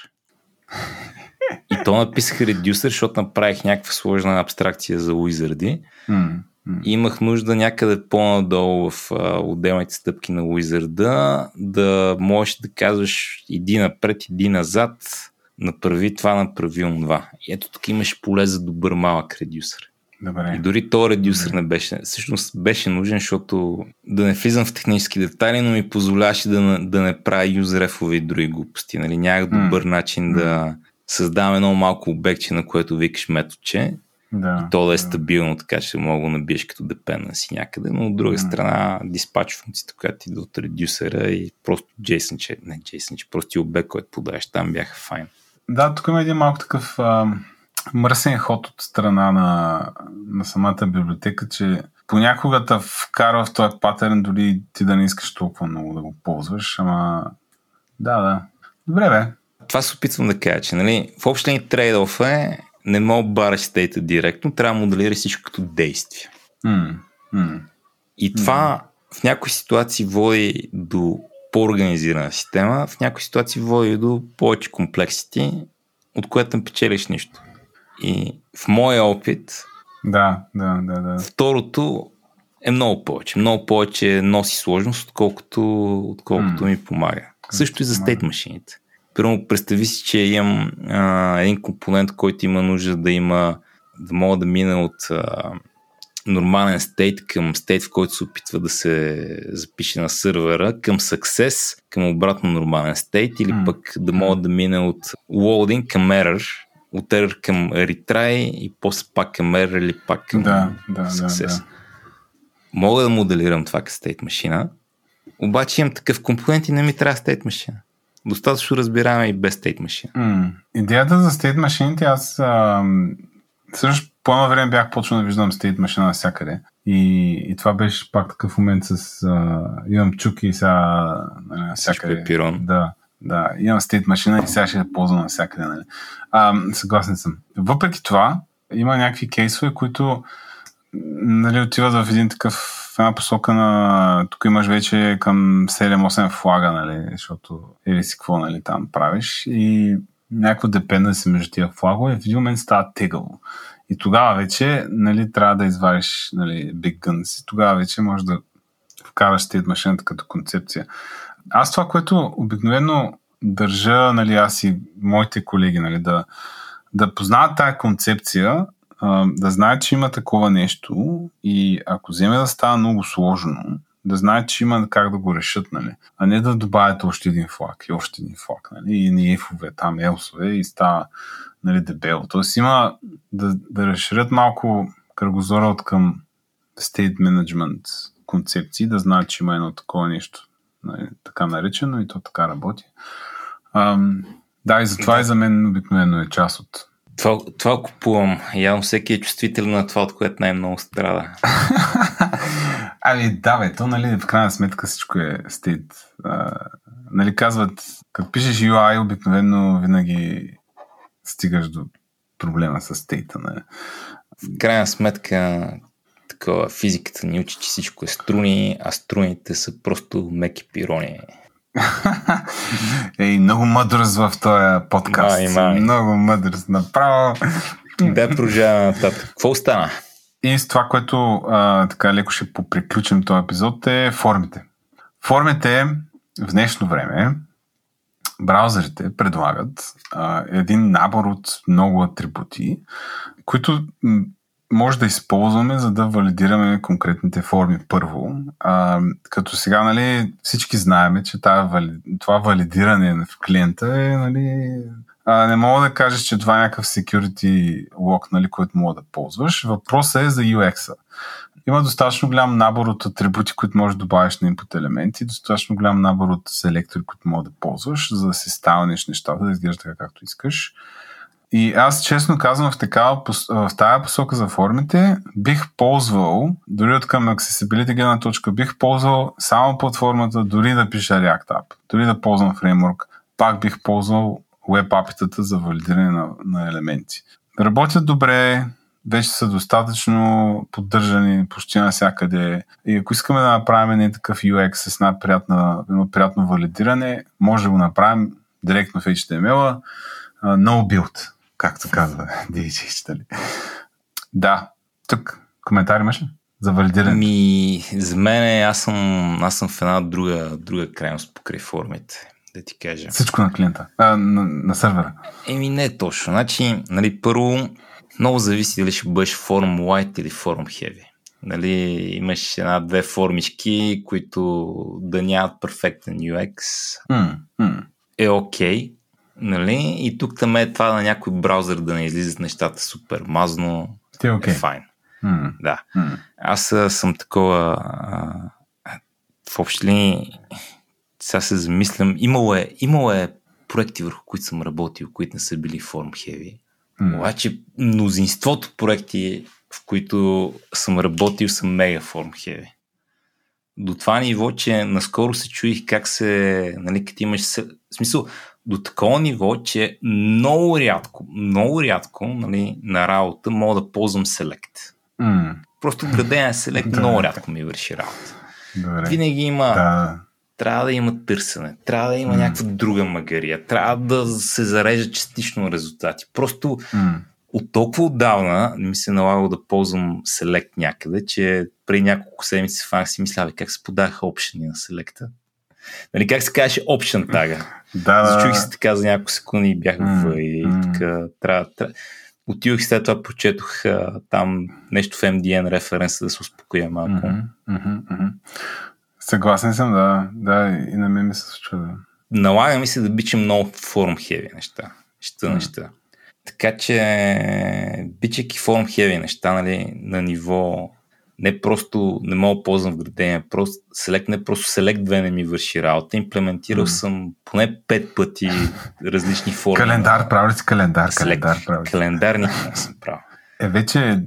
И то написах редюсър, защото направих някаква сложна абстракция за Wizard. Mm, mm. И имах нужда някъде по-надолу в а, отделните стъпки на Wizard да можеш да казваш иди напред, иди назад, направи това, направи онова. И ето тук имаш поле за добър малък редюсър. Добре. И дори този редюсър не беше, всъщност беше нужен, защото да не влизам в технически детайли, но ми позволяваше да, да не правя юзрефове и други глупости. Нали? Нямах добър mm. начин mm. да създавам едно малко обектче, на което викаш методче, да, и то да е да. стабилно, така че мога да набиеш като dependency някъде, но от друга mm. страна диспач функцията, която ти да от редюсера и просто JSON, че, не JSON, че просто и обект, който подаваш там, бяха файн. Да, тук има един малко такъв а, мръсен ход от страна на, на самата библиотека, че понякога те вкарва в този патърн, дори ти да не искаш толкова много да го ползваш, ама да, да. Добре, бе. Това се опитвам да кажа, че нали, в общия ни трейд-оф е не мога бараш стейта директно, трябва да моделира всичко като действие. Mm, mm. И това mm. в някои ситуации води до по-организирана система, в някои ситуации води до повече комплексити, от което не печелиш нищо. И в моя опит да, да, да, да. второто е много повече. Много повече носи сложност, отколкото, отколкото mm. ми помага. Как Също и за стейт машините. Първо, представи си, че имам а, един компонент, който има нужда да има, да мога да мина от а, нормален стейт към стейт, в който се опитва да се запише на сървъра, към success, към обратно нормален стейт, или mm. пък да могат да мине от loading към error, от error към retry и после пак към error или пак към да, да, success. Да, да. Мога да моделирам това като стейт машина, обаче имам такъв компонент и не ми трябва стейт машина. Достатъчно разбираем и без стейт машина. Mm. Идеята за стейт машините, аз ам... също по едно време бях почнал да виждам стейт машина навсякъде. И, и това беше пак такъв момент с... А, имам чуки и сега... Всичко е пирон. Да, да. Имам стейт машина и сега ще я ползвам навсякъде. Нали. А, съгласен съм. Въпреки това, има някакви кейсове, които нали, отиват в един такъв... В една посока на... Тук имаш вече към седем-осем флага, нали, защото или си какво нали, там правиш. И някакво депенденси между тия флагове в един момент става тегаво. И тогава вече нали, трябва да извадиш нали, Big Guns и тогава вече можеш да вкараш стейт машината като концепция. Аз това, което обикновено държа нали, аз и моите колеги нали, да, да познават тая концепция, да знаят, че има такова нещо и ако вземе да става много сложно, да знаят, че има как да го решат, нали? А не да добавят още един флаг и още един флаг, нали? И ни ефове, там елсове и става нали, дебело. Тоест има да, да разширят малко кръгозора от към state management концепции, да знаят, че има едно такова нещо, нали? Така наречено и то така работи. Ам, да, и затова да. И за мен обикновено е част от Това, това купувам. Явно всеки е чувствителен на това, от което най-много страда. Ами да, бе, то нали в крайна сметка всичко е стейт. А, нали казват, като пишеш ю ай, обикновено винаги стигаш до проблема с стейта. Нали. В крайна сметка такова, физиката ни учи, че всичко е струни, а струните са просто меки пирони. Ей, много мъдрост в този подкаст. Май, май. Много мъдрост. Направо. Да, продължаваме нататък. Какво стана? И с това, което а, така леко ще поприключим този епизод е формите. Формите в днешно време браузърите предлагат а, един набор от много атрибути, които м- може да използваме, за да валидираме конкретните форми първо. А, като сега нали, всички знаем, че тази, това валидиране в клиента е нали, а, не мога да кажеш, че това е някакъв security lock, нали, който мога да ползваш. Въпросът е за ю екс-а. Има достатъчно голям набор от атрибути, които можеш да добавиш на input елементи, достатъчно голям набор от селектори, които мога да ползваш, за да си ставнеш нещата, да изглежда така, както искаш. И аз честно казвам в, такава, в тая посока за формите бих ползвал, дори от към accessibility гледна точка, бих ползвал само платформата, дори да пиша React App, дори да ползвам фреймворк, пак бих ползвал web апитата за валидиране на, на елементи. Работят добре, вече са достатъчно поддържани почти навсякъде. И ако искаме да направим не такъв ю екс с една приятна, едно приятно валидиране, може да го направим директно в ейч ти ем ел-а, uh, no build, както казва ди ейч ейч, нали? Да, тук коментар имаш ли? За валидиране? Ми, за мен аз съм, аз съм в една друга, друга крайност покрай формите. Да ти кажа. Всичко на клиента, а, на, на сервера. Еми не точно. Значи, нали, първо, много зависи дали ще бъдеш форм light или форм heavy. Нали, имаш една-две формички, които да нямат перфектен ю екс. Mm, mm. Е окей. Okay, нали? И тук там е това на някой браузър да не излизат нещата супер мазно. Ти е окей. Е файн. Mm. Да. Mm. Аз съм такова а, в общи линии сега се замислям. Имало е, имало е проекти, върху които съм работил, които не са били форм heavy. Mm. Обаче мнозинството проекти, в които съм работил, са мега форм heavy. До това ниво, че наскоро се чуих как се, нали, като имаш в смисъл, до такова ниво, че много рядко, много рядко, нали, на работа мога да ползвам Select. Mm. Просто градения Select много рядко ми върши работа. Добре. Винаги има да. Трябва да има търсене, трябва да има mm. някаква друга магария, трябва да се зарежда частично резултати. Просто mm. от толкова отдавна ми се налагало да ползвам Select някъде, че преди няколко седмици фанах си мисля, как се подаха опшени на Select-а. Нали, как се казваше option тага? Да, Зачуих се така за няколко секунди и бях в mm. и mm. така трябва, трябва. отидох след това прочетох а, там нещо в Ем Ди Ен референса да се успокоя малко. Mm-hmm, mm-hmm, mm-hmm. Съгласен съм, да. Да, и на мен ми се случва, да. Налага ми се да бичам много форм хеви неща. Ща mm. неща. Така че бичайки форм хеви неща, нали, на ниво не просто не мога да ползвам вградение, просто Select, не просто Select две не ми върши работа. Имплементирал mm. съм поне пет пъти различни форми. Календар, правил ли си календар? Календар, календар никога не съм правил. Е, вече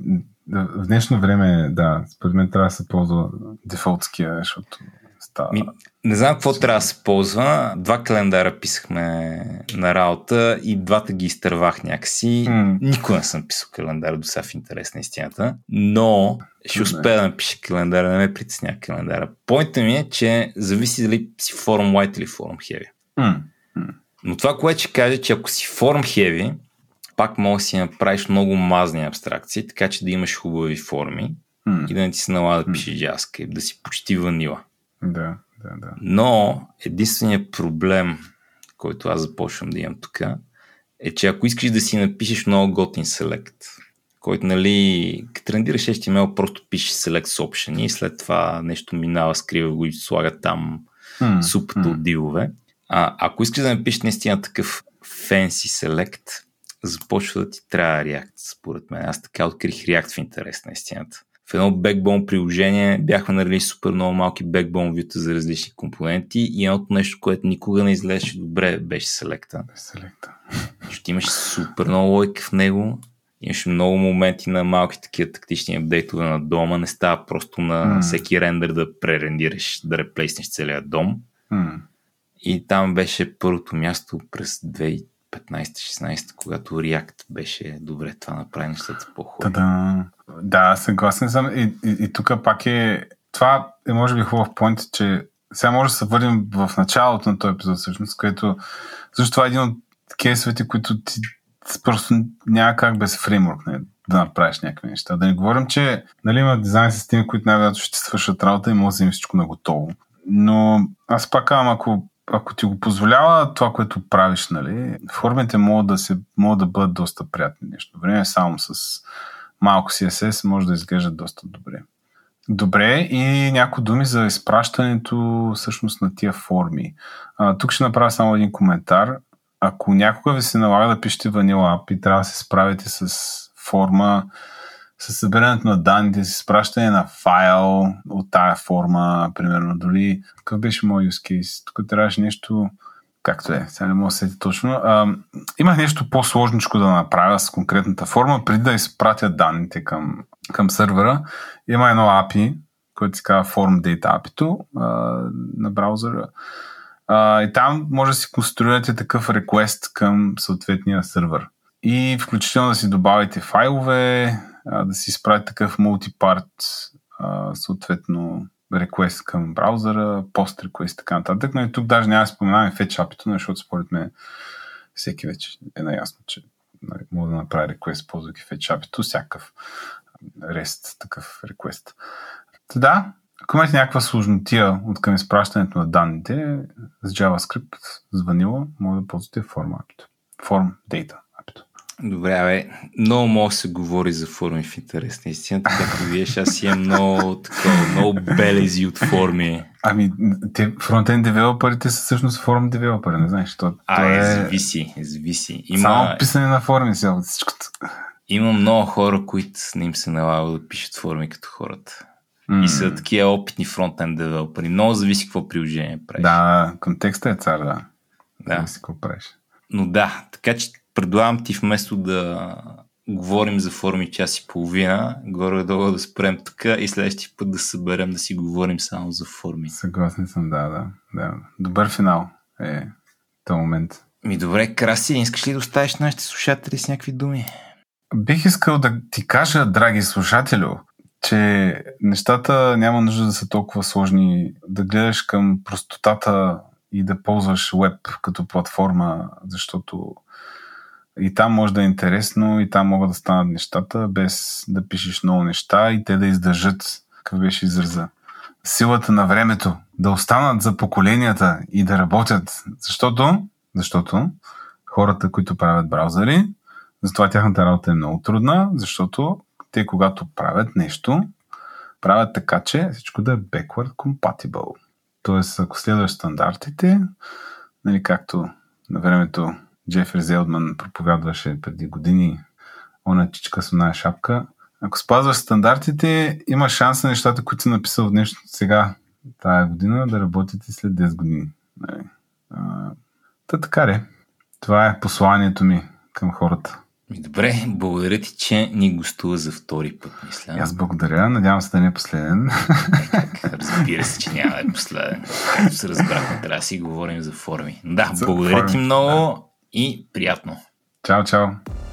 в днешно време, да, според мен трябва да се ползва дефолтския, защото става... Ми, не знам какво трябва да се ползва. Два календара писахме на работа и двата ги изтървах някакси. Mm. Никога не съм писал календар до сега в интерес на истината, но ще успея да напиша календара, не ме притесня календара. Пойнта ми е, че зависи дали си Forum Light или Forum Heavy. Mm. Mm. Но това, което ще кажа, че ако си Forum Heavy, пак може да си направиш много мазни абстракции, така че да имаш хубави форми mm. и да не ти се налага да пишеш JavaScript, да си почти ванила. Да, да, да. Но единственият проблем, който аз започвам да имам тук, е, че ако искаш да си напишеш много готин select, който, нали, като трендираш Ейч Ти Ем Ел, просто пишеш select с option и след това нещо минава, скрива го и слага там mm. супата mm. от дивове. А ако искаш да напишеш наистина такъв fancy select, започва да ти трябва React, според мен. Аз така открих React в интерес на истината. В едно Backbone приложение бяхме нарели супер много малки Backbone вюта за различни компоненти и едното нещо, което никога не изглеждаше добре, беше селекта. Селекта. Защото имаш супер много логика в него, имаш много моменти на малки такива тактични апдейтове на дома, не става просто на mm. всеки рендер да пререндираш, да реплейснеш целият дом. Mm. И там беше първото място през две хиляди и петнайсета-шестнайсета, когато React беше добре, това направи нещата по-хубаво. Да, да, съгласен съм. И, и, и тук пак е... Това е може би хубав поинт, че сега може да се върнем в началото на този епизод, всъщност, което... Защото това е един от кейсовете, които ти просто няма как без фреймворк не, да направиш някакви неща. Да не говорим, че, нали, има дизайн системи, които най-вероятно ще свършат работа и може да вземем всичко на готово. Но аз пак казвам, ако Ако ти го позволява това, което правиш, нали, формите могат да, се, могат да бъдат доста приятни нещо. Време само с малко Си Ес Ес може да изглеждат доста добре. Добре, и някои думи за изпращането всъщност на тия форми. А, тук ще направя само един коментар. Ако някога ви се налага да пишете Vanilla App и трябва да се справите с форма, с събирането на данните, с изпращане на файл от тая форма, примерно, дори какъв беше мой use case? Тук трябваше нещо, както е, сега не мога да сети точно. А, имах нещо по-сложничко да направя с конкретната форма, преди да изпратя данните към, към сървъра. Има едно ей пи ай, което се казва Form Data ей пи ай-то а, на браузъра. А, и там може да си конструирате такъв request към съответния сървър. И включително да си добавите файлове, да си изправи такъв мултипарт, съответно request към браузъра, пост request и така нататък. Но и тук даже няма да споменаваме Fetch ей пи ай-то, защото според мен всеки вече е наясно, че може да направи request, ползвайки Fetch ей пи ай-то, всякакъв REST такъв request. Та да, ако имате някаква сложнотия от към изпращането на данните с JavaScript, с Vanilla, може да ползвате Form ей пи ай-то. Form Data. Добре, бе, много може да се говори за форми в интерес на истината, както виеш, аз имам много такова, много белези от форми. Ами, те фронтен девелоперите са всъщност форм девелопери, не знаеш, то, а, то е... е... зависи, зависи. Има... Само писане на форми сега от всичкото. Има много хора, които не им се налага да пишат форми като хората. Mm. И са такива опитни фронтен девелопери. Много зависи какво приложение правиш. Да, контекста е цар, да. Да. Зависи какво правиш. Но да, така че предлагам ти вместо да говорим за форми час и половина, горе-долу да спрем тук и следващия път да съберем да си говорим само за форми. Съгласен съм, да, да. да. Добър финал е този момент. Ми добре, Краси, искаш ли да оставиш нашите слушатели с някакви думи? Бих искал да ти кажа, драги слушателю, че нещата няма нужда да са толкова сложни, да гледаш към простотата и да ползваш веб като платформа, защото и там може да е интересно, и там могат да станат нещата, без да пишеш много неща и те да издържат, какъв беше израза, силата на времето, да останат за поколенията и да работят. Защото, защото хората, които правят браузъри, Затова тяхната работа е много трудна, защото те, когато правят нещо, правят така, че всичко да е backward compatible. Тоест, ако следваш стандартите, нали, както на времето Джефри Зелдман проповядваше преди години, она чичка с оная шапка, ако спазваш стандартите, има шанс на нещата, които си написал днес сега, тая година, да работите след десет години. Нали. А, та така де. Това е посланието ми към хората. Добре, благодаря ти, че ни гостува за втори път, мисля. Аз благодаря, надявам се да не е последен. Как, разбира се, че няма да е последен. Като се разбрахме, трябва да си говорим за форми. Да, за благодаря форми. Ти много да. И приятно. Чао, чао.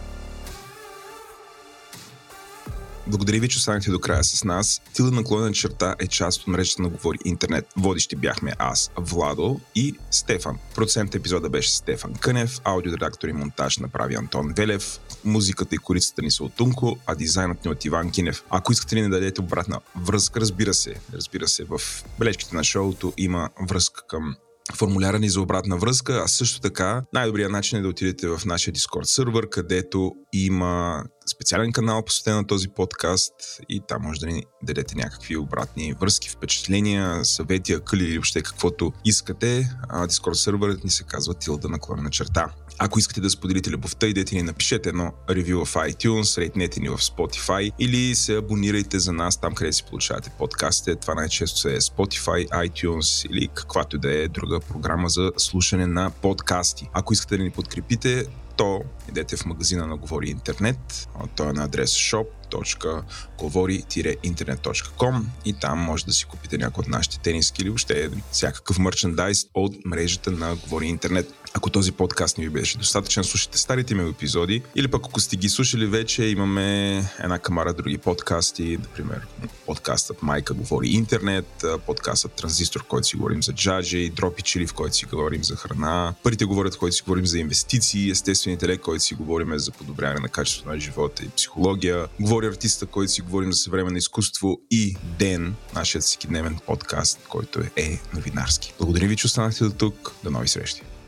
Благодаря ви, че останахте до края с нас. Тилда наклонена черта е част от мрежата на Говори Интернет. Водещи бяхме аз, Владо и Стефан. Продуцент епизода беше Стефан Кънев, аудиоредактор и монтаж направи Антон Велев, музиката и корицата ни са от Тунко, а дизайнът ни от Иван Кинев. Ако искате ли да дадете обратна връзка, разбира се, разбира се, в бележките на шоуто има връзка към формуляра ни за обратна връзка, а също така най-добрият начин е да отидете в нашия Discord сервер, където има специален канал посветен на този подкаст и там може да ни дадете някакви обратни връзки, впечатления, съвети, акъли или въобще каквото искате. Discord серверът ни се казва Тилда наклонена черта. Ако искате да споделите любовта, идете ни напишете едно ревю в iTunes, рейтнете ни в Spotify или се абонирайте за нас там, къде си получавате подкастите. Това най-често е Spotify, iTunes или каквато да е друга програма за слушане на подкасти. Ако искате да ни подкрепите, то идете в магазина на Говори Интернет. Той е на адрес shop точка говори интернет точка ком и там може да си купите някои от нашите тениски или въобще всякакъв мерчендайз от мрежата на Говори Интернет. Ако този подкаст не ви беше достатъчен, слушайте старите ми епизоди или пък ако сте ги слушали вече, имаме една камара други подкасти, например подкастът Майка Говори Интернет, подкастът Транзистор, в който си говорим за джаджи, Дропи Чили, в който си говорим за храна, Парите говорят, в който си говорим за инвестиции, Естествен интелект, в който си говорим за подобряване на качеството на живота и психология, Говори артиста, който си говорим за съвременно изкуство и Ден, нашият всекидневен подкаст, който е новинарски. Благодаря ви, че останахте до тук. До нови срещи!